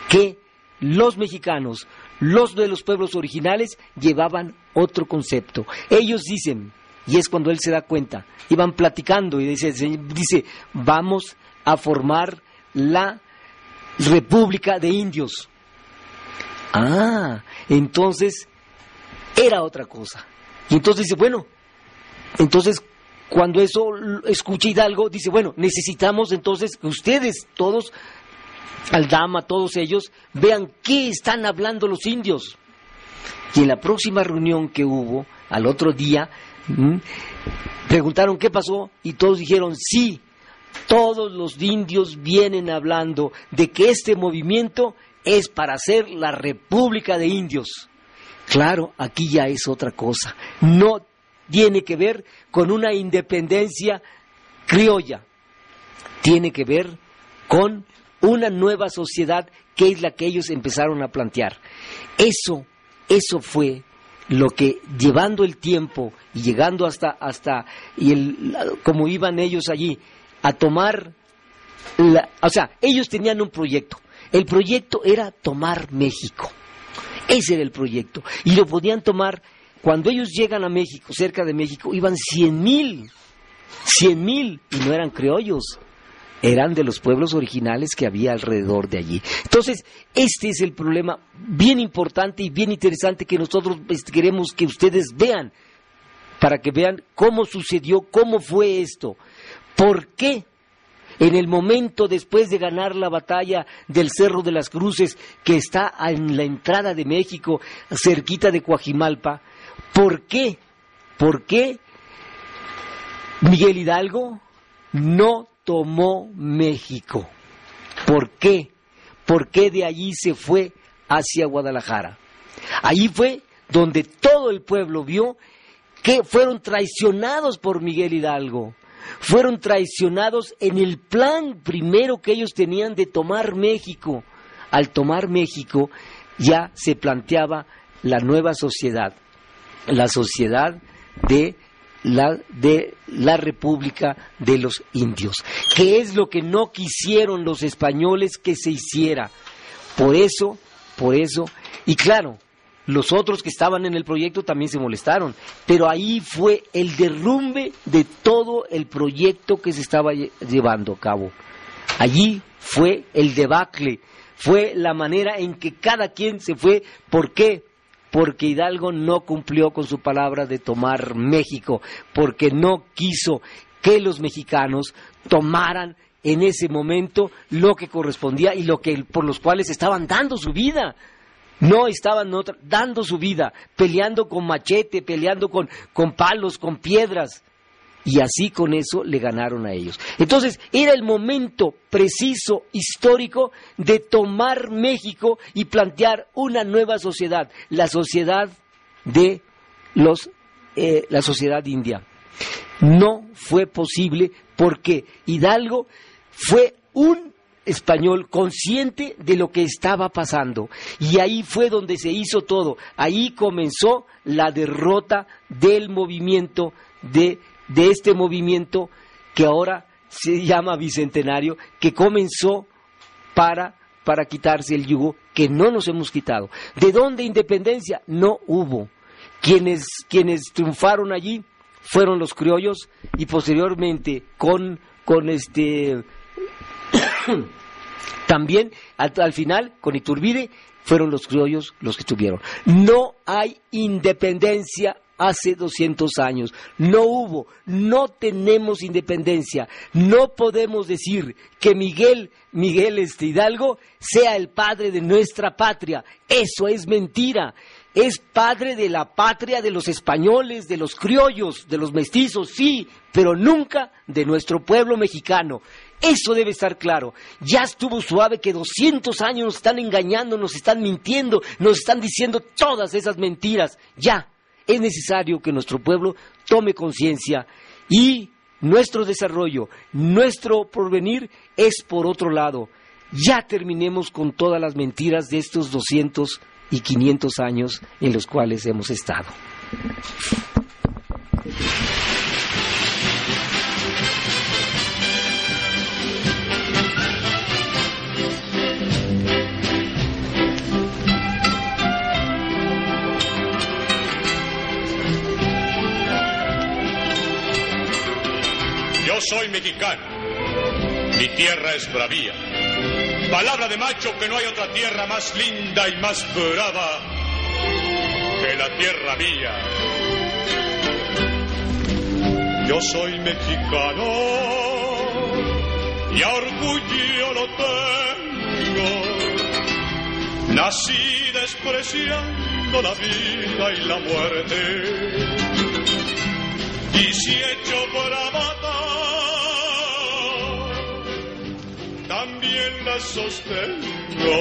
que los mexicanos, los de los pueblos originales, llevaban otro concepto. Ellos dicen, y es cuando él se da cuenta, iban platicando y dice, dice vamos a formar la República de Indios. Ah, entonces era otra cosa. Y entonces dice, bueno, entonces cuando eso escucha Hidalgo, dice, bueno, necesitamos entonces que ustedes todos, Aldama, todos ellos, vean qué están hablando los indios. Y en la próxima reunión que hubo, al otro día, ¿m? preguntaron qué pasó y todos dijeron, sí, todos los indios vienen hablando de que este movimiento es para hacer la República de Indios. Claro, aquí ya es otra cosa. No tiene que ver con una independencia criolla. Tiene que ver con una nueva sociedad que es la que ellos empezaron a plantear. Eso, eso fue lo que, llevando el tiempo y llegando hasta, hasta y el, como iban ellos allí a tomar, la, o sea, ellos tenían un proyecto. El proyecto era tomar México. Ese era el proyecto. Y lo podían tomar, cuando ellos llegan a México, cerca de México, iban cien mil, cien mil, y no eran criollos, eran de los pueblos originales que había alrededor de allí. Entonces, este es el problema bien importante y bien interesante que nosotros queremos que ustedes vean, para que vean cómo sucedió, cómo fue esto, por qué. En el momento después de ganar la batalla del Cerro de las Cruces, que está en la entrada de México, cerquita de Coajimalpa, ¿por qué? ¿Por qué Miguel Hidalgo no tomó México? ¿Por qué? ¿Por qué de allí se fue hacia Guadalajara? Allí fue donde todo el pueblo vio que fueron traicionados por Miguel Hidalgo. Fueron traicionados en el plan primero que ellos tenían de tomar México. Al tomar México ya se planteaba la nueva sociedad, la sociedad de la, de la República de los Indios, que es lo que no quisieron los españoles que se hiciera. Por eso, por eso, y claro, los otros que estaban en el proyecto también se molestaron, pero ahí fue el derrumbe de todo el proyecto que se estaba llevando a cabo. Allí fue el debacle, fue la manera en que cada quien se fue. ¿Por qué? Porque Hidalgo no cumplió con su palabra de tomar México, porque no quiso que los mexicanos tomaran en ese momento lo que correspondía y lo que por los cuales estaban dando su vida. No estaban otra, dando su vida, peleando con machete, peleando con, con palos, con piedras. Y así con eso le ganaron a ellos. Entonces era el momento preciso, histórico, de tomar México y plantear una nueva sociedad, la sociedad de los, eh, la sociedad india. No fue posible porque Hidalgo fue un español consciente de lo que estaba pasando, y ahí fue donde se hizo todo. Ahí comenzó la derrota del movimiento de, de este movimiento que ahora se llama Bicentenario, que comenzó para, para quitarse el yugo que no nos hemos quitado. ¿De dónde independencia? No hubo. Quienes, quienes triunfaron allí fueron los criollos, y posteriormente con, con este también al, al final con Iturbide fueron los criollos los que tuvieron. No hay independencia hace doscientos años, no hubo, no tenemos independencia. No podemos decir que Miguel, Miguel este Hidalgo sea el padre de nuestra patria. Eso es mentira. Es padre de la patria de los españoles, de los criollos, de los mestizos, sí, pero nunca de nuestro pueblo mexicano. Eso debe estar claro. Ya estuvo suave que doscientos años nos están engañando, nos están mintiendo, nos están diciendo todas esas mentiras. Ya, es necesario que nuestro pueblo tome conciencia, y nuestro desarrollo, nuestro porvenir es por otro lado. Ya terminemos con todas las mentiras de estos doscientos y quinientos años en los cuales hemos estado. soy mexicano. Mi tierra es bravía. Palabra de macho que no hay otra tierra más linda y más brava que la tierra mía. Yo soy mexicano y a orgullo lo tengo. Nací despreciando la vida y la muerte, y si hecho para matar, también la sostengo.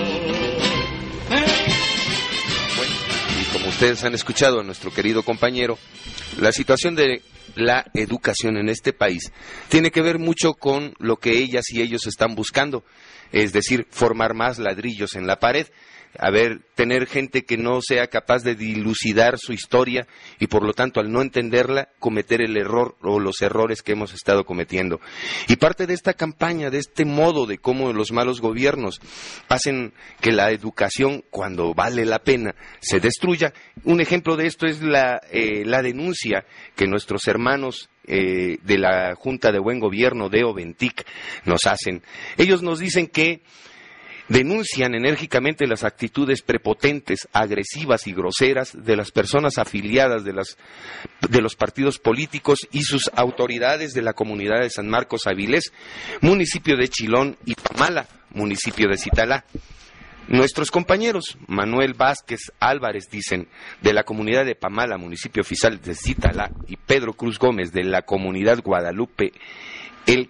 Bueno, y como ustedes han escuchado a nuestro querido compañero, la situación de la educación en este país tiene que ver mucho con lo que ellas y ellos están buscando, es decir, formar más ladrillos en la pared. A ver, tener gente que no sea capaz de dilucidar su historia y por lo tanto al no entenderla cometer el error o los errores que hemos estado cometiendo. Y parte de esta campaña, de este modo de cómo los malos gobiernos hacen que la educación, cuando vale la pena, se destruya. Un ejemplo de esto es la, eh, la denuncia que nuestros hermanos eh, de la Junta de Buen Gobierno de Oventic nos hacen. Ellos nos dicen que denuncian enérgicamente las actitudes prepotentes, agresivas y groseras de las personas afiliadas de, las, de los partidos políticos y sus autoridades de la comunidad de San Marcos Avilés, municipio de Chilón, y Pamala, municipio de Zitalá. Nuestros compañeros Manuel Vázquez Álvarez, dicen, de la comunidad de Pamala, municipio oficial de Zitalá, y Pedro Cruz Gómez, de la comunidad Guadalupe El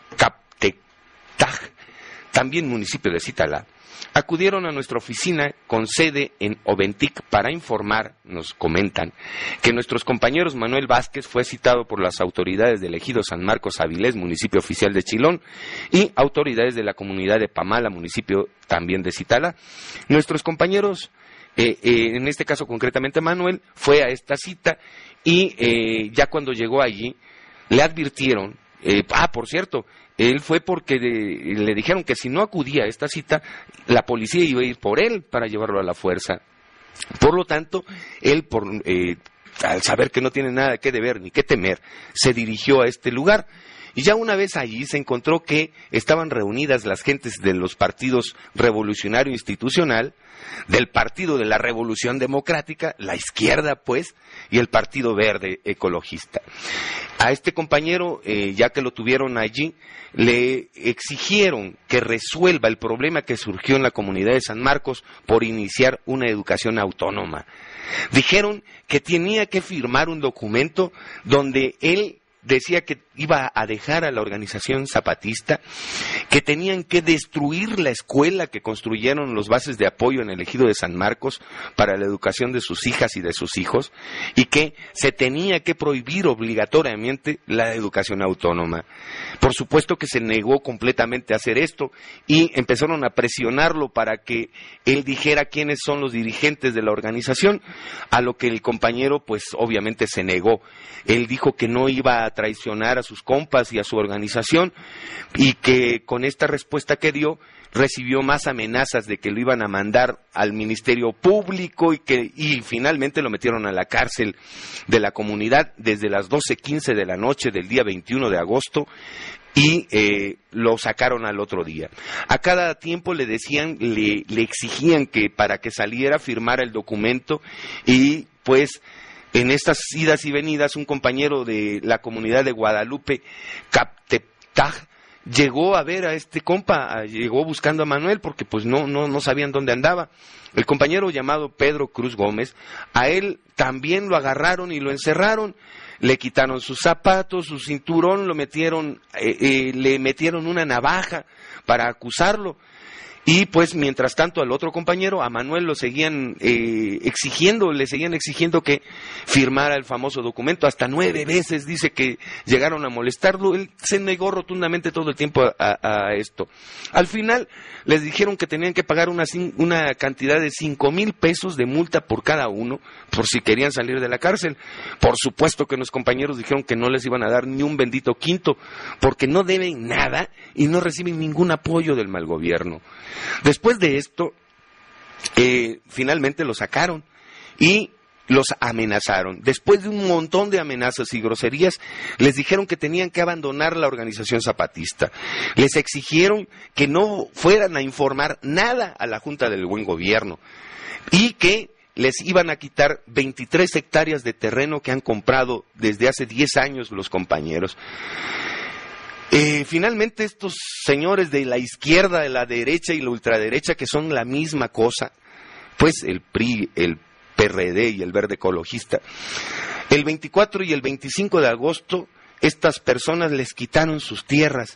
Captetaj, también municipio de Zitalá, acudieron a nuestra oficina con sede en Oventic para informar, nos comentan, que nuestros compañeros Manuel Vázquez fue citado por las autoridades del ejido San Marcos Avilés, municipio oficial de Chilón, y autoridades de la comunidad de Pamala, municipio también de Zitalá. Nuestros compañeros, eh, eh, en este caso concretamente Manuel, fue a esta cita y eh, ya cuando llegó allí le advirtieron, eh, ah, por cierto, él fue porque de, le dijeron que si no acudía a esta cita, la policía iba a ir por él para llevarlo a la fuerza. Por lo tanto, él, por, eh, al saber que no tiene nada que deber ni que temer, se dirigió a este lugar. Y ya una vez allí se encontró que estaban reunidas las gentes de los partidos Revolucionario Institucional, del Partido de la Revolución Democrática, la izquierda pues, y el Partido Verde Ecologista. A este compañero, eh, ya que lo tuvieron allí, le exigieron que resuelva el problema que surgió en la comunidad de San Marcos por iniciar una educación autónoma. Dijeron que tenía que firmar un documento donde él decía que iba a dejar a la organización zapatista, que tenían que destruir la escuela que construyeron los bases de apoyo en el ejido de San Marcos para la educación de sus hijas y de sus hijos, y que se tenía que prohibir obligatoriamente la educación autónoma. Por supuesto que se negó completamente a hacer esto y empezaron a presionarlo para que él dijera quiénes son los dirigentes de la organización, a lo que el compañero pues obviamente se negó. Él dijo que no iba a traicionar a sus compas y a su organización, y que con esta respuesta que dio recibió más amenazas de que lo iban a mandar al Ministerio Público y que y finalmente lo metieron a la cárcel de la comunidad desde las doce quince de la noche del día veintiuno de agosto y eh, lo sacaron al otro día. A cada tiempo le decían, le, le exigían que para que saliera firmara el documento, y pues en estas idas y venidas, un compañero de la comunidad de Guadalupe, Captetaj, llegó a ver a este compa, llegó buscando a Manuel porque pues no, no, no sabían dónde andaba. El compañero llamado Pedro Cruz Gómez, a él también lo agarraron y lo encerraron, le quitaron sus zapatos, su cinturón, lo metieron, eh, eh, le metieron una navaja para acusarlo. Y pues mientras tanto al otro compañero, a Manuel, lo seguían eh, exigiendo, le seguían exigiendo que firmara el famoso documento. Hasta nueve veces dice que llegaron a molestarlo. Él se negó rotundamente todo el tiempo a, a, a esto. Al final les dijeron que tenían que pagar una, una cantidad de cinco mil pesos de multa por cada uno, por si querían salir de la cárcel. Por supuesto que los compañeros dijeron que no les iban a dar ni un bendito quinto, porque no deben nada y no reciben ningún apoyo del mal gobierno. Después de esto, eh, finalmente lo sacaron y los amenazaron. Después de un montón de amenazas y groserías, les dijeron que tenían que abandonar la organización zapatista. Les exigieron que no fueran a informar nada a la Junta del Buen Gobierno y que les iban a quitar veintitrés hectáreas de terreno que han comprado desde hace diez años los compañeros. Eh, finalmente estos señores de la izquierda, de la derecha y la ultraderecha, que son la misma cosa, pues el P R I, el P R D y el Verde Ecologista, el veinticuatro y el veinticinco de agosto, estas personas les quitaron sus tierras,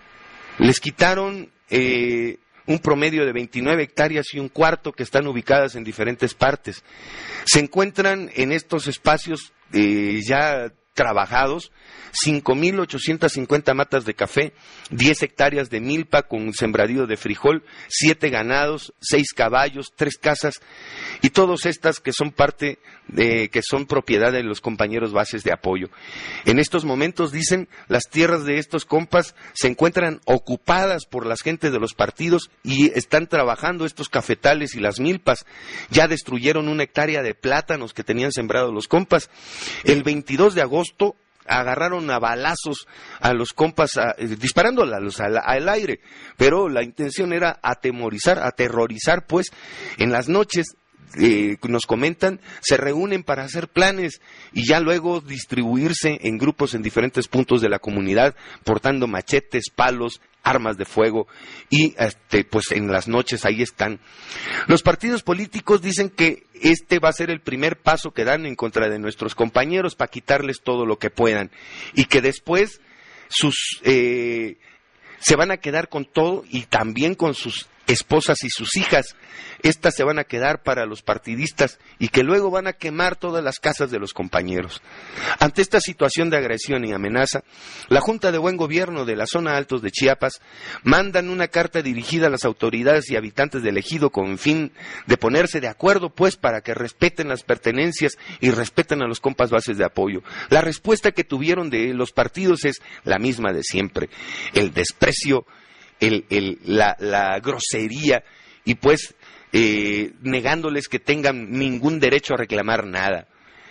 les quitaron eh, un promedio de veintinueve hectáreas y un cuarto que están ubicadas en diferentes partes. Se encuentran en estos espacios eh, ya trabajados cinco mil ochocientas cincuenta matas de café, diez hectáreas de milpa con sembradío de frijol, siete ganados, seis caballos, tres casas, y todas estas que son parte de, que son propiedad de los compañeros bases de apoyo. En estos momentos, dicen, las tierras de estos compas se encuentran ocupadas por las gentes de los partidos y están trabajando estos cafetales y las milpas. Ya destruyeron una hectárea de plátanos que tenían sembrados los compas. El veintidós de agosto agarraron a balazos a los compas, a, eh, disparándolos al, al aire, pero la intención era atemorizar, aterrorizar, pues. En las noches, eh, nos comentan, se reúnen para hacer planes y ya luego distribuirse en grupos en diferentes puntos de la comunidad, portando machetes, palos, armas de fuego, y este, pues en las noches ahí están. Los partidos políticos dicen que este va a ser el primer paso que dan en contra de nuestros compañeros para quitarles todo lo que puedan, y que después sus eh, se van a quedar con todo y también con sus esposas y sus hijas. Estas se van a quedar para los partidistas y que luego van a quemar todas las casas de los compañeros. Ante esta situación de agresión y amenaza, la Junta de Buen Gobierno de la zona Altos de Chiapas mandan una carta dirigida a las autoridades y habitantes del ejido con fin de ponerse de acuerdo, pues, para que respeten las pertenencias y respeten a los compas bases de apoyo. La respuesta que tuvieron de los partidos es la misma de siempre: el desprecio, el, el, la, la grosería y pues eh, negándoles que tengan ningún derecho a reclamar nada.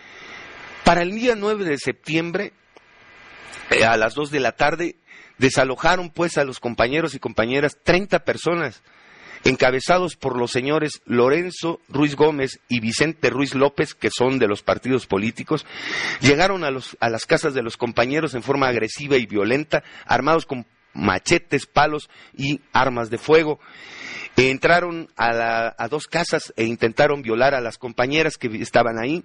Para el día nueve de septiembre, eh, a las dos de la tarde, desalojaron pues a los compañeros y compañeras treinta personas, encabezados por los señores Lorenzo Ruiz Gómez y Vicente Ruiz López, que son de los partidos políticos. Llegaron a, los, a las casas de los compañeros en forma agresiva y violenta, armados con machetes, palos y armas de fuego. Entraron a, la, a dos casas e intentaron violar a las compañeras que estaban ahí.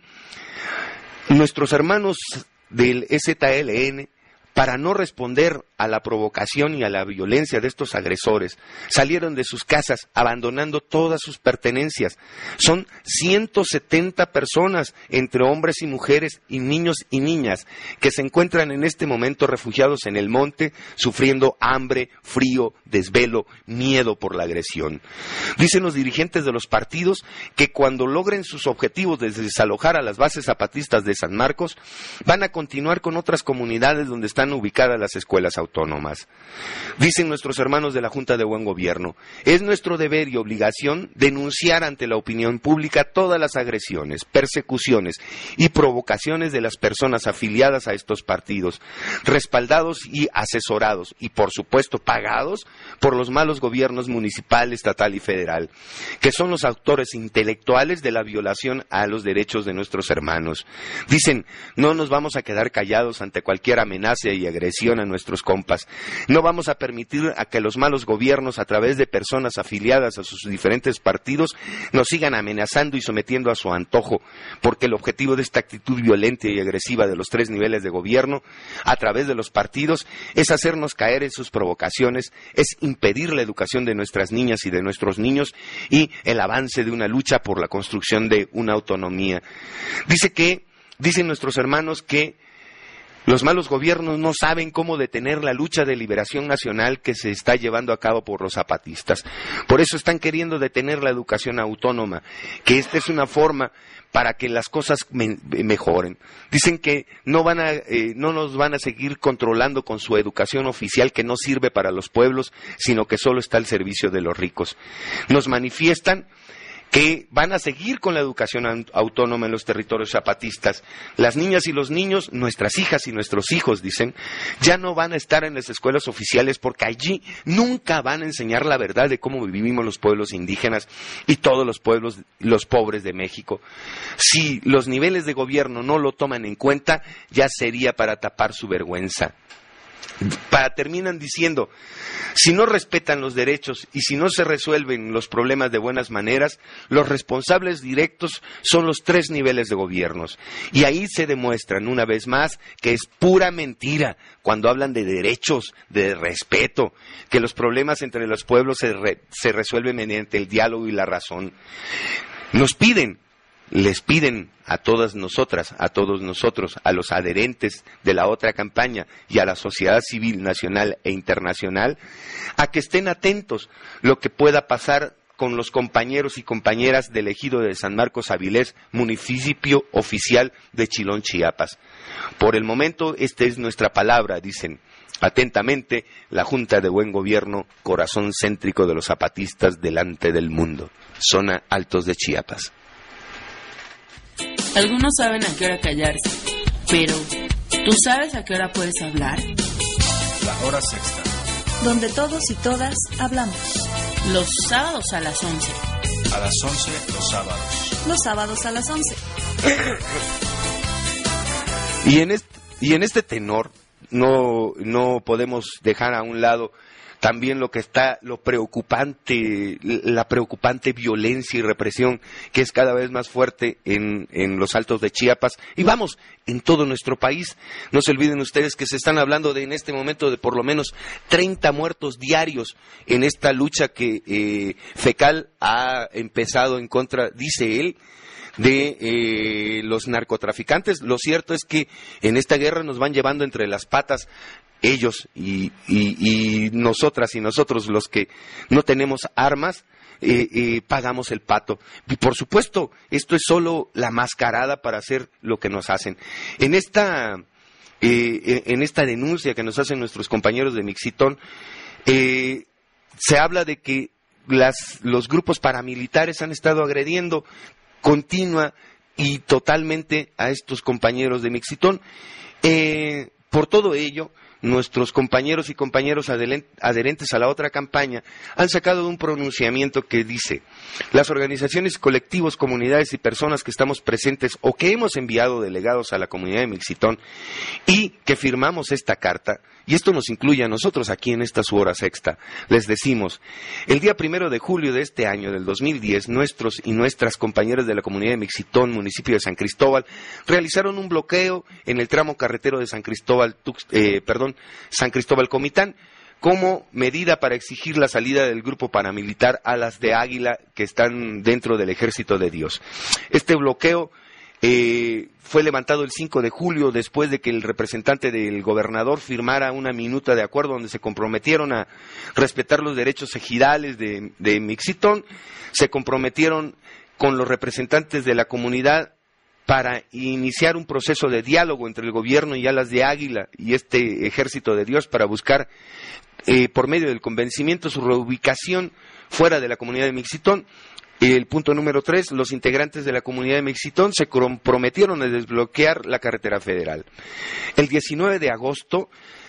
Nuestros hermanos del E Z L N, para no responder a la provocación y a la violencia de estos agresores, salieron de sus casas abandonando todas sus pertenencias. Son ciento setenta personas, entre hombres y mujeres y niños y niñas, que se encuentran en este momento refugiados en el monte, sufriendo hambre, frío, desvelo, miedo por la agresión. Dicen los dirigentes de los partidos que cuando logren sus objetivos de desalojar a las bases zapatistas de San Marcos, van a continuar con otras comunidades donde están ubicadas las escuelas autónomas. Dicen nuestros hermanos de la Junta de Buen Gobierno: es nuestro deber y obligación denunciar ante la opinión pública todas las agresiones, persecuciones y provocaciones de las personas afiliadas a estos partidos, respaldados y asesorados y por supuesto pagados por los malos gobiernos municipal, estatal y federal, que son los autores intelectuales de la violación a los derechos de nuestros hermanos. Dicen: no nos vamos a quedar callados ante cualquier amenaza y agresión a nuestros compas. No vamos a permitir a que los malos gobiernos, a través de personas afiliadas a sus diferentes partidos, nos sigan amenazando y sometiendo a su antojo, porque el objetivo de esta actitud violenta y agresiva de los tres niveles de gobierno, a través de los partidos, es hacernos caer en sus provocaciones, es impedir la educación de nuestras niñas y de nuestros niños y el avance de una lucha por la construcción de una autonomía. Dice que, dicen nuestros hermanos que los malos gobiernos no saben cómo detener la lucha de liberación nacional que se está llevando a cabo por los zapatistas. Por eso están queriendo detener la educación autónoma, que esta es una forma para que las cosas me mejoren. Dicen que no van a, eh, no nos van a seguir controlando con su educación oficial, que no sirve para los pueblos, sino que solo está al servicio de los ricos. Nos manifiestan que van a seguir con la educación autónoma en los territorios zapatistas. Las niñas y los niños, nuestras hijas y nuestros hijos, dicen, ya no van a estar en las escuelas oficiales porque allí nunca van a enseñar la verdad de cómo vivimos los pueblos indígenas y todos los pueblos, los pobres de México. Si los niveles de gobierno no lo toman en cuenta, ya sería para tapar su vergüenza. Para, terminan diciendo, si no respetan los derechos y si no se resuelven los problemas de buenas maneras, los responsables directos son los tres niveles de gobiernos. Y ahí se demuestran una vez más que es pura mentira cuando hablan de derechos, de respeto, que los problemas entre los pueblos se, re, se resuelven mediante el diálogo y la razón. Nos piden Les piden a todas nosotras, a todos nosotros, a los adherentes de la otra campaña y a la sociedad civil nacional e internacional, a que estén atentos lo que pueda pasar con los compañeros y compañeras del ejido de San Marcos Avilés, municipio oficial de Chilón, Chiapas. Por el momento, esta es nuestra palabra, dicen. Atentamente, la Junta de Buen Gobierno, corazón céntrico de los zapatistas delante del mundo. Zona Altos de Chiapas. Algunos saben a qué hora callarse, pero ¿tú sabes a qué hora puedes hablar? La hora sexta. Donde todos y todas hablamos. Los sábados a las once. A las once los sábados. Los sábados a las once. Y en este, y en este tenor no, no podemos dejar a un lado también lo que está, lo preocupante, la preocupante violencia y represión que es cada vez más fuerte en, en los Altos de Chiapas y vamos, en todo nuestro país. No se olviden ustedes que se están hablando de en este momento de por lo menos treinta muertos diarios en esta lucha que eh, FECAL ha empezado en contra, dice él, de eh, los narcotraficantes. Lo cierto es que en esta guerra nos van llevando entre las patas ellos y, y, y nosotras y nosotros los que no tenemos armas, eh, eh, pagamos el pato. Y por supuesto, esto es solo la mascarada para hacer lo que nos hacen. En esta, eh, en esta denuncia que nos hacen nuestros compañeros de Mixitón, eh, se habla de que las, los grupos paramilitares han estado agrediendo continua y totalmente a estos compañeros de Mixitón. Eh, por todo ello, nuestros compañeros y compañeros adherentes a la otra campaña han sacado un pronunciamiento que dice: las organizaciones, colectivos, comunidades y personas que estamos presentes o que hemos enviado delegados a la comunidad de Mixitón y que firmamos esta carta, y esto nos incluye a nosotros aquí en esta su hora sexta, les decimos, el día primero de julio de este año, del dos mil diez, nuestros y nuestras compañeras de la comunidad de Mixitón, municipio de San Cristóbal, realizaron un bloqueo en el tramo carretero de San Cristóbal, Tux, eh, perdón, San Cristóbal Comitán, como medida para exigir la salida del grupo paramilitar Alas de Águila que están dentro del Ejército de Dios. Este bloqueo Eh, fue levantado el cinco de julio después de que el representante del gobernador firmara una minuta de acuerdo donde se comprometieron a respetar los derechos ejidales de, de Mixitón, se comprometieron con los representantes de la comunidad para iniciar un proceso de diálogo entre el gobierno y Alas de Águila y este Ejército de Dios para buscar eh, por medio del convencimiento su reubicación fuera de la comunidad de Mixitón. El punto número tres, los integrantes de la comunidad de Mixitón se comprometieron a desbloquear la carretera federal. El diecinueve de agosto,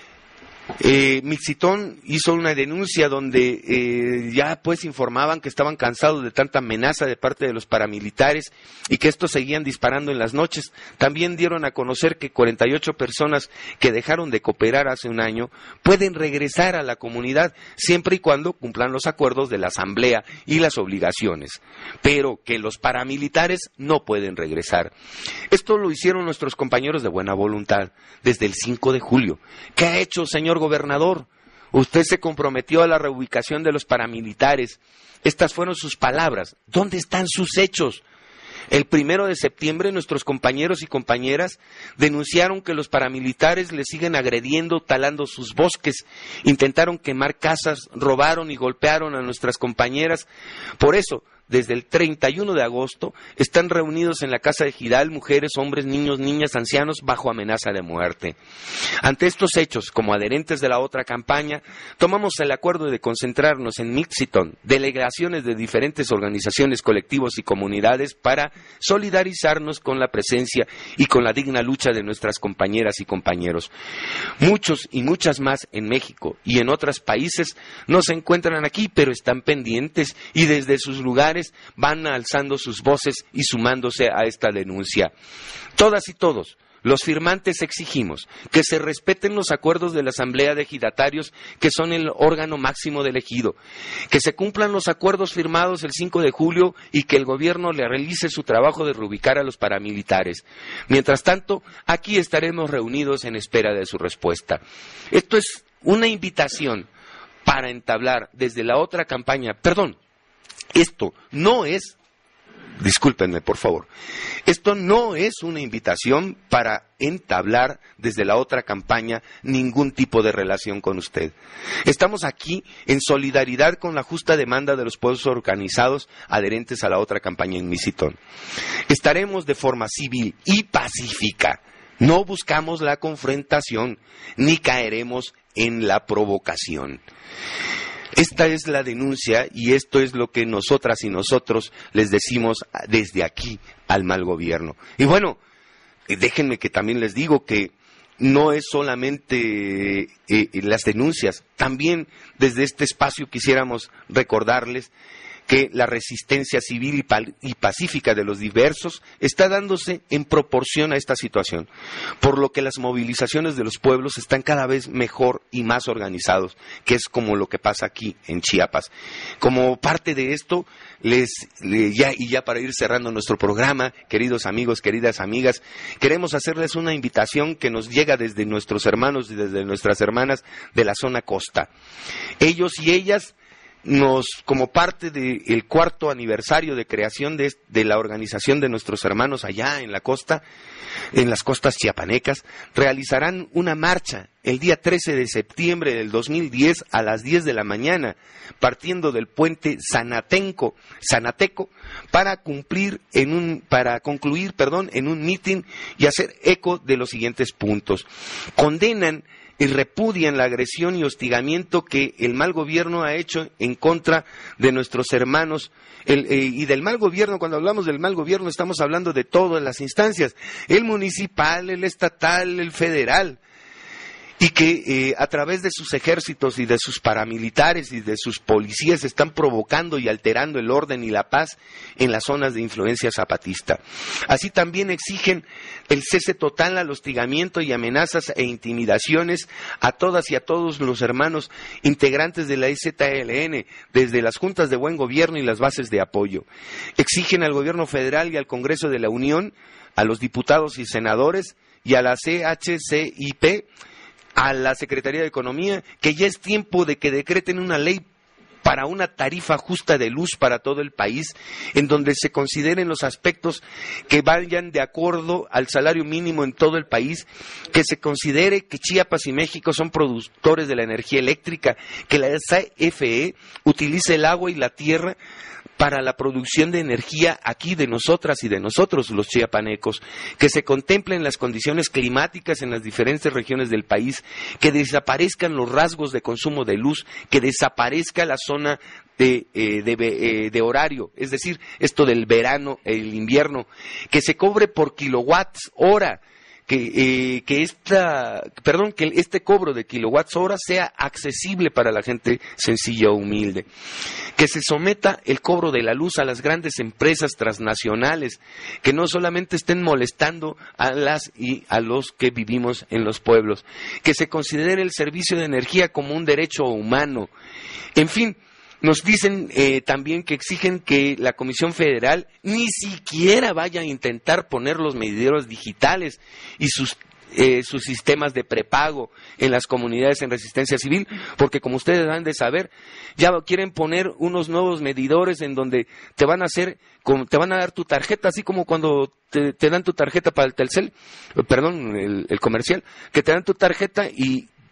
eh, Mixitón hizo una denuncia donde eh, ya pues informaban que estaban cansados de tanta amenaza de parte de los paramilitares y que estos seguían disparando en las noches. También dieron a conocer que cuarenta y ocho personas que dejaron de cooperar hace un año pueden regresar a la comunidad siempre y cuando cumplan los acuerdos de la asamblea y las obligaciones, pero que los paramilitares no pueden regresar. Esto lo hicieron nuestros compañeros de buena voluntad desde el cinco de julio. ¿Qué ha hecho, señor gobernador? Usted se comprometió a la reubicación de los paramilitares. Estas fueron sus palabras. ¿Dónde están sus hechos? El primero de septiembre nuestros compañeros y compañeras denunciaron que los paramilitares les siguen agrediendo, talando sus bosques, intentaron quemar casas, robaron y golpearon a nuestras compañeras. Por eso, desde el treinta y uno de agosto, están reunidos en la Casa de Gidal mujeres, hombres, niños, niñas, ancianos, bajo amenaza de muerte. Ante estos hechos, como adherentes de la otra campaña, tomamos el acuerdo de concentrarnos en Mixiton, delegaciones de diferentes organizaciones, colectivos y comunidades, para solidarizarnos con la presencia y con la digna lucha de nuestras compañeras y compañeros. Muchos y muchas más en México y en otros países no se encuentran aquí, pero están pendientes y desde sus lugares van alzando sus voces y sumándose a esta denuncia. Todas y todos los firmantes exigimos que se respeten los acuerdos de la Asamblea de Ejidatarios, que son el órgano máximo del ejido, que se cumplan los acuerdos firmados el cinco de julio y que el gobierno le realice su trabajo de reubicar a los paramilitares. Mientras tanto, aquí estaremos reunidos en espera de su respuesta. Esto es una invitación para entablar desde la otra campaña, perdón, esto no es, discúlpenme por favor, esto no es una invitación para entablar desde la otra campaña ningún tipo de relación con usted. Estamos aquí en solidaridad con la justa demanda de los pueblos organizados adherentes a la otra campaña en Mixiton. Estaremos de forma civil y pacífica. No buscamos la confrontación ni caeremos en la provocación. Esta es la denuncia y esto es lo que nosotras y nosotros les decimos desde aquí al mal gobierno. Y bueno, déjenme que también les digo que no es solamente eh, las denuncias, también desde este espacio quisiéramos recordarles que la resistencia civil y, pa- y pacífica de los diversos está dándose en proporción a esta situación, por lo que las movilizaciones de los pueblos están cada vez mejor y más organizados, que es como lo que pasa aquí en Chiapas. Como parte de esto, les, les ya y ya para ir cerrando nuestro programa, queridos amigos, queridas amigas, queremos hacerles una invitación que nos llega desde nuestros hermanos y desde nuestras hermanas de la zona costa. Ellos y ellas nos, como parte del cuarto aniversario de creación de, de la organización de nuestros hermanos allá en la costa, en las costas chiapanecas, realizarán una marcha el día trece de septiembre del dos mil diez a las diez de la mañana, partiendo del puente Sanatenco, Sanateco, para cumplir en un, para concluir, perdón, en un mitin y hacer eco de los siguientes puntos. Condenan y repudian la agresión y hostigamiento que el mal gobierno ha hecho en contra de nuestros hermanos. El, eh, y del mal gobierno, cuando hablamos del mal gobierno, estamos hablando de todas las instancias, el municipal, el estatal, el federal, y que eh, a través de sus ejércitos y de sus paramilitares y de sus policías están provocando y alterando el orden y la paz en las zonas de influencia zapatista. Así también exigen el cese total al hostigamiento y amenazas e intimidaciones a todas y a todos los hermanos integrantes de la E Z L N, desde las juntas de buen gobierno y las bases de apoyo. Exigen al gobierno federal y al Congreso de la Unión, a los diputados y senadores y a la C H C I P, a la Secretaría de Economía, que ya es tiempo de que decreten una ley para una tarifa justa de luz para todo el país, en donde se consideren los aspectos que vayan de acuerdo al salario mínimo en todo el país, que se considere que Chiapas y México son productores de la energía eléctrica, que la C F E utilice el agua y la tierra para la producción de energía aquí de nosotras y de nosotros los chiapanecos, que se contemplen las condiciones climáticas en las diferentes regiones del país, que desaparezcan los rasgos de consumo de luz, que desaparezca la zona de, eh, de, eh, de horario, es decir, esto del verano, el invierno, que se cobre por kilowatts hora, que eh, que esta, perdón, que este cobro de kilowatts hora sea accesible para la gente sencilla o humilde, que se someta el cobro de la luz a las grandes empresas transnacionales, que no solamente estén molestando a las y a los que vivimos en los pueblos, que se considere el servicio de energía como un derecho humano. En fin, nos dicen eh, también que exigen que la Comisión Federal ni siquiera vaya a intentar poner los medidores digitales y sus, eh, sus sistemas de prepago en las comunidades en resistencia civil, porque como ustedes han de saber, ya quieren poner unos nuevos medidores en donde te van a hacer, como, te van a dar tu tarjeta, así como cuando te, te dan tu tarjeta para el Telcel, perdón, el, el comercial, que te dan tu tarjeta y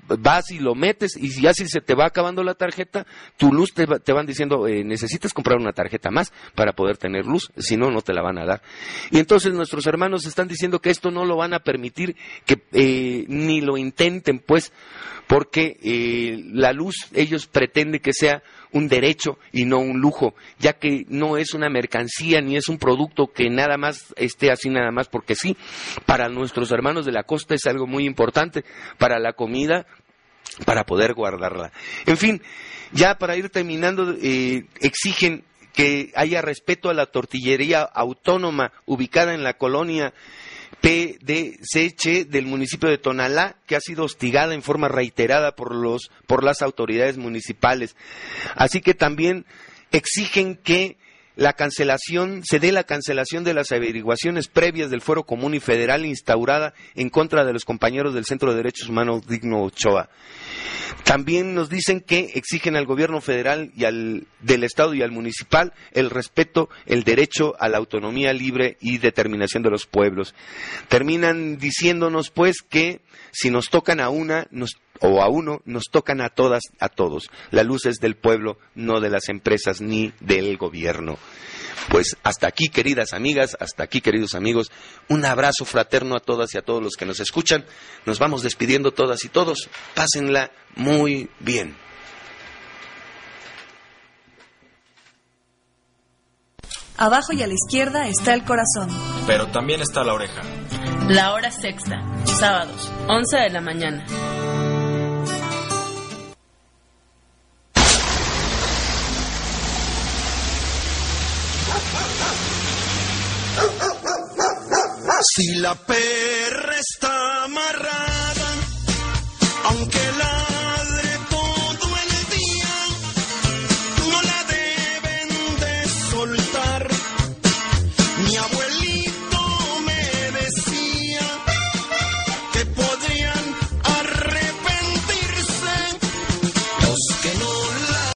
vas y lo metes, y ya si se te va acabando la tarjeta, tu luz te, te van diciendo, eh, necesitas comprar una tarjeta más para poder tener luz, si no, no te la van a dar. Y entonces nuestros hermanos están diciendo que esto no lo van a permitir, que eh, ni lo intenten, pues, porque eh, la luz ellos pretenden que sea un derecho y no un lujo, ya que no es una mercancía ni es un producto que nada más esté así nada más porque sí. Para nuestros hermanos de la costa es algo muy importante, para la comida, para poder guardarla. En fin, ya para ir terminando, eh, exigen que haya respeto a la tortillería autónoma ubicada en la colonia P D C H del municipio de Tonalá, que ha sido hostigada en forma reiterada por los por las autoridades municipales. Así que también exigen que la cancelación, se dé la cancelación de las averiguaciones previas del Fuero Común y Federal instaurada en contra de los compañeros del Centro de Derechos Humanos Digno Ochoa. También nos dicen que exigen al gobierno federal y al del estado y al municipal el respeto, el derecho a la autonomía libre y determinación de los pueblos. Terminan diciéndonos pues que si nos tocan a una nos, o a uno, nos tocan a todas, a todos. La luz es del pueblo, no de las empresas ni del gobierno. Pues hasta aquí, queridas amigas, hasta aquí, queridos amigos, un abrazo fraterno a todas y a todos los que nos escuchan. Nos vamos despidiendo todas y todos. Pásenla muy bien. Abajo y a la izquierda está el corazón. Pero también está la oreja. La hora sexta, sábados, once de la mañana. Si la perra está amarrada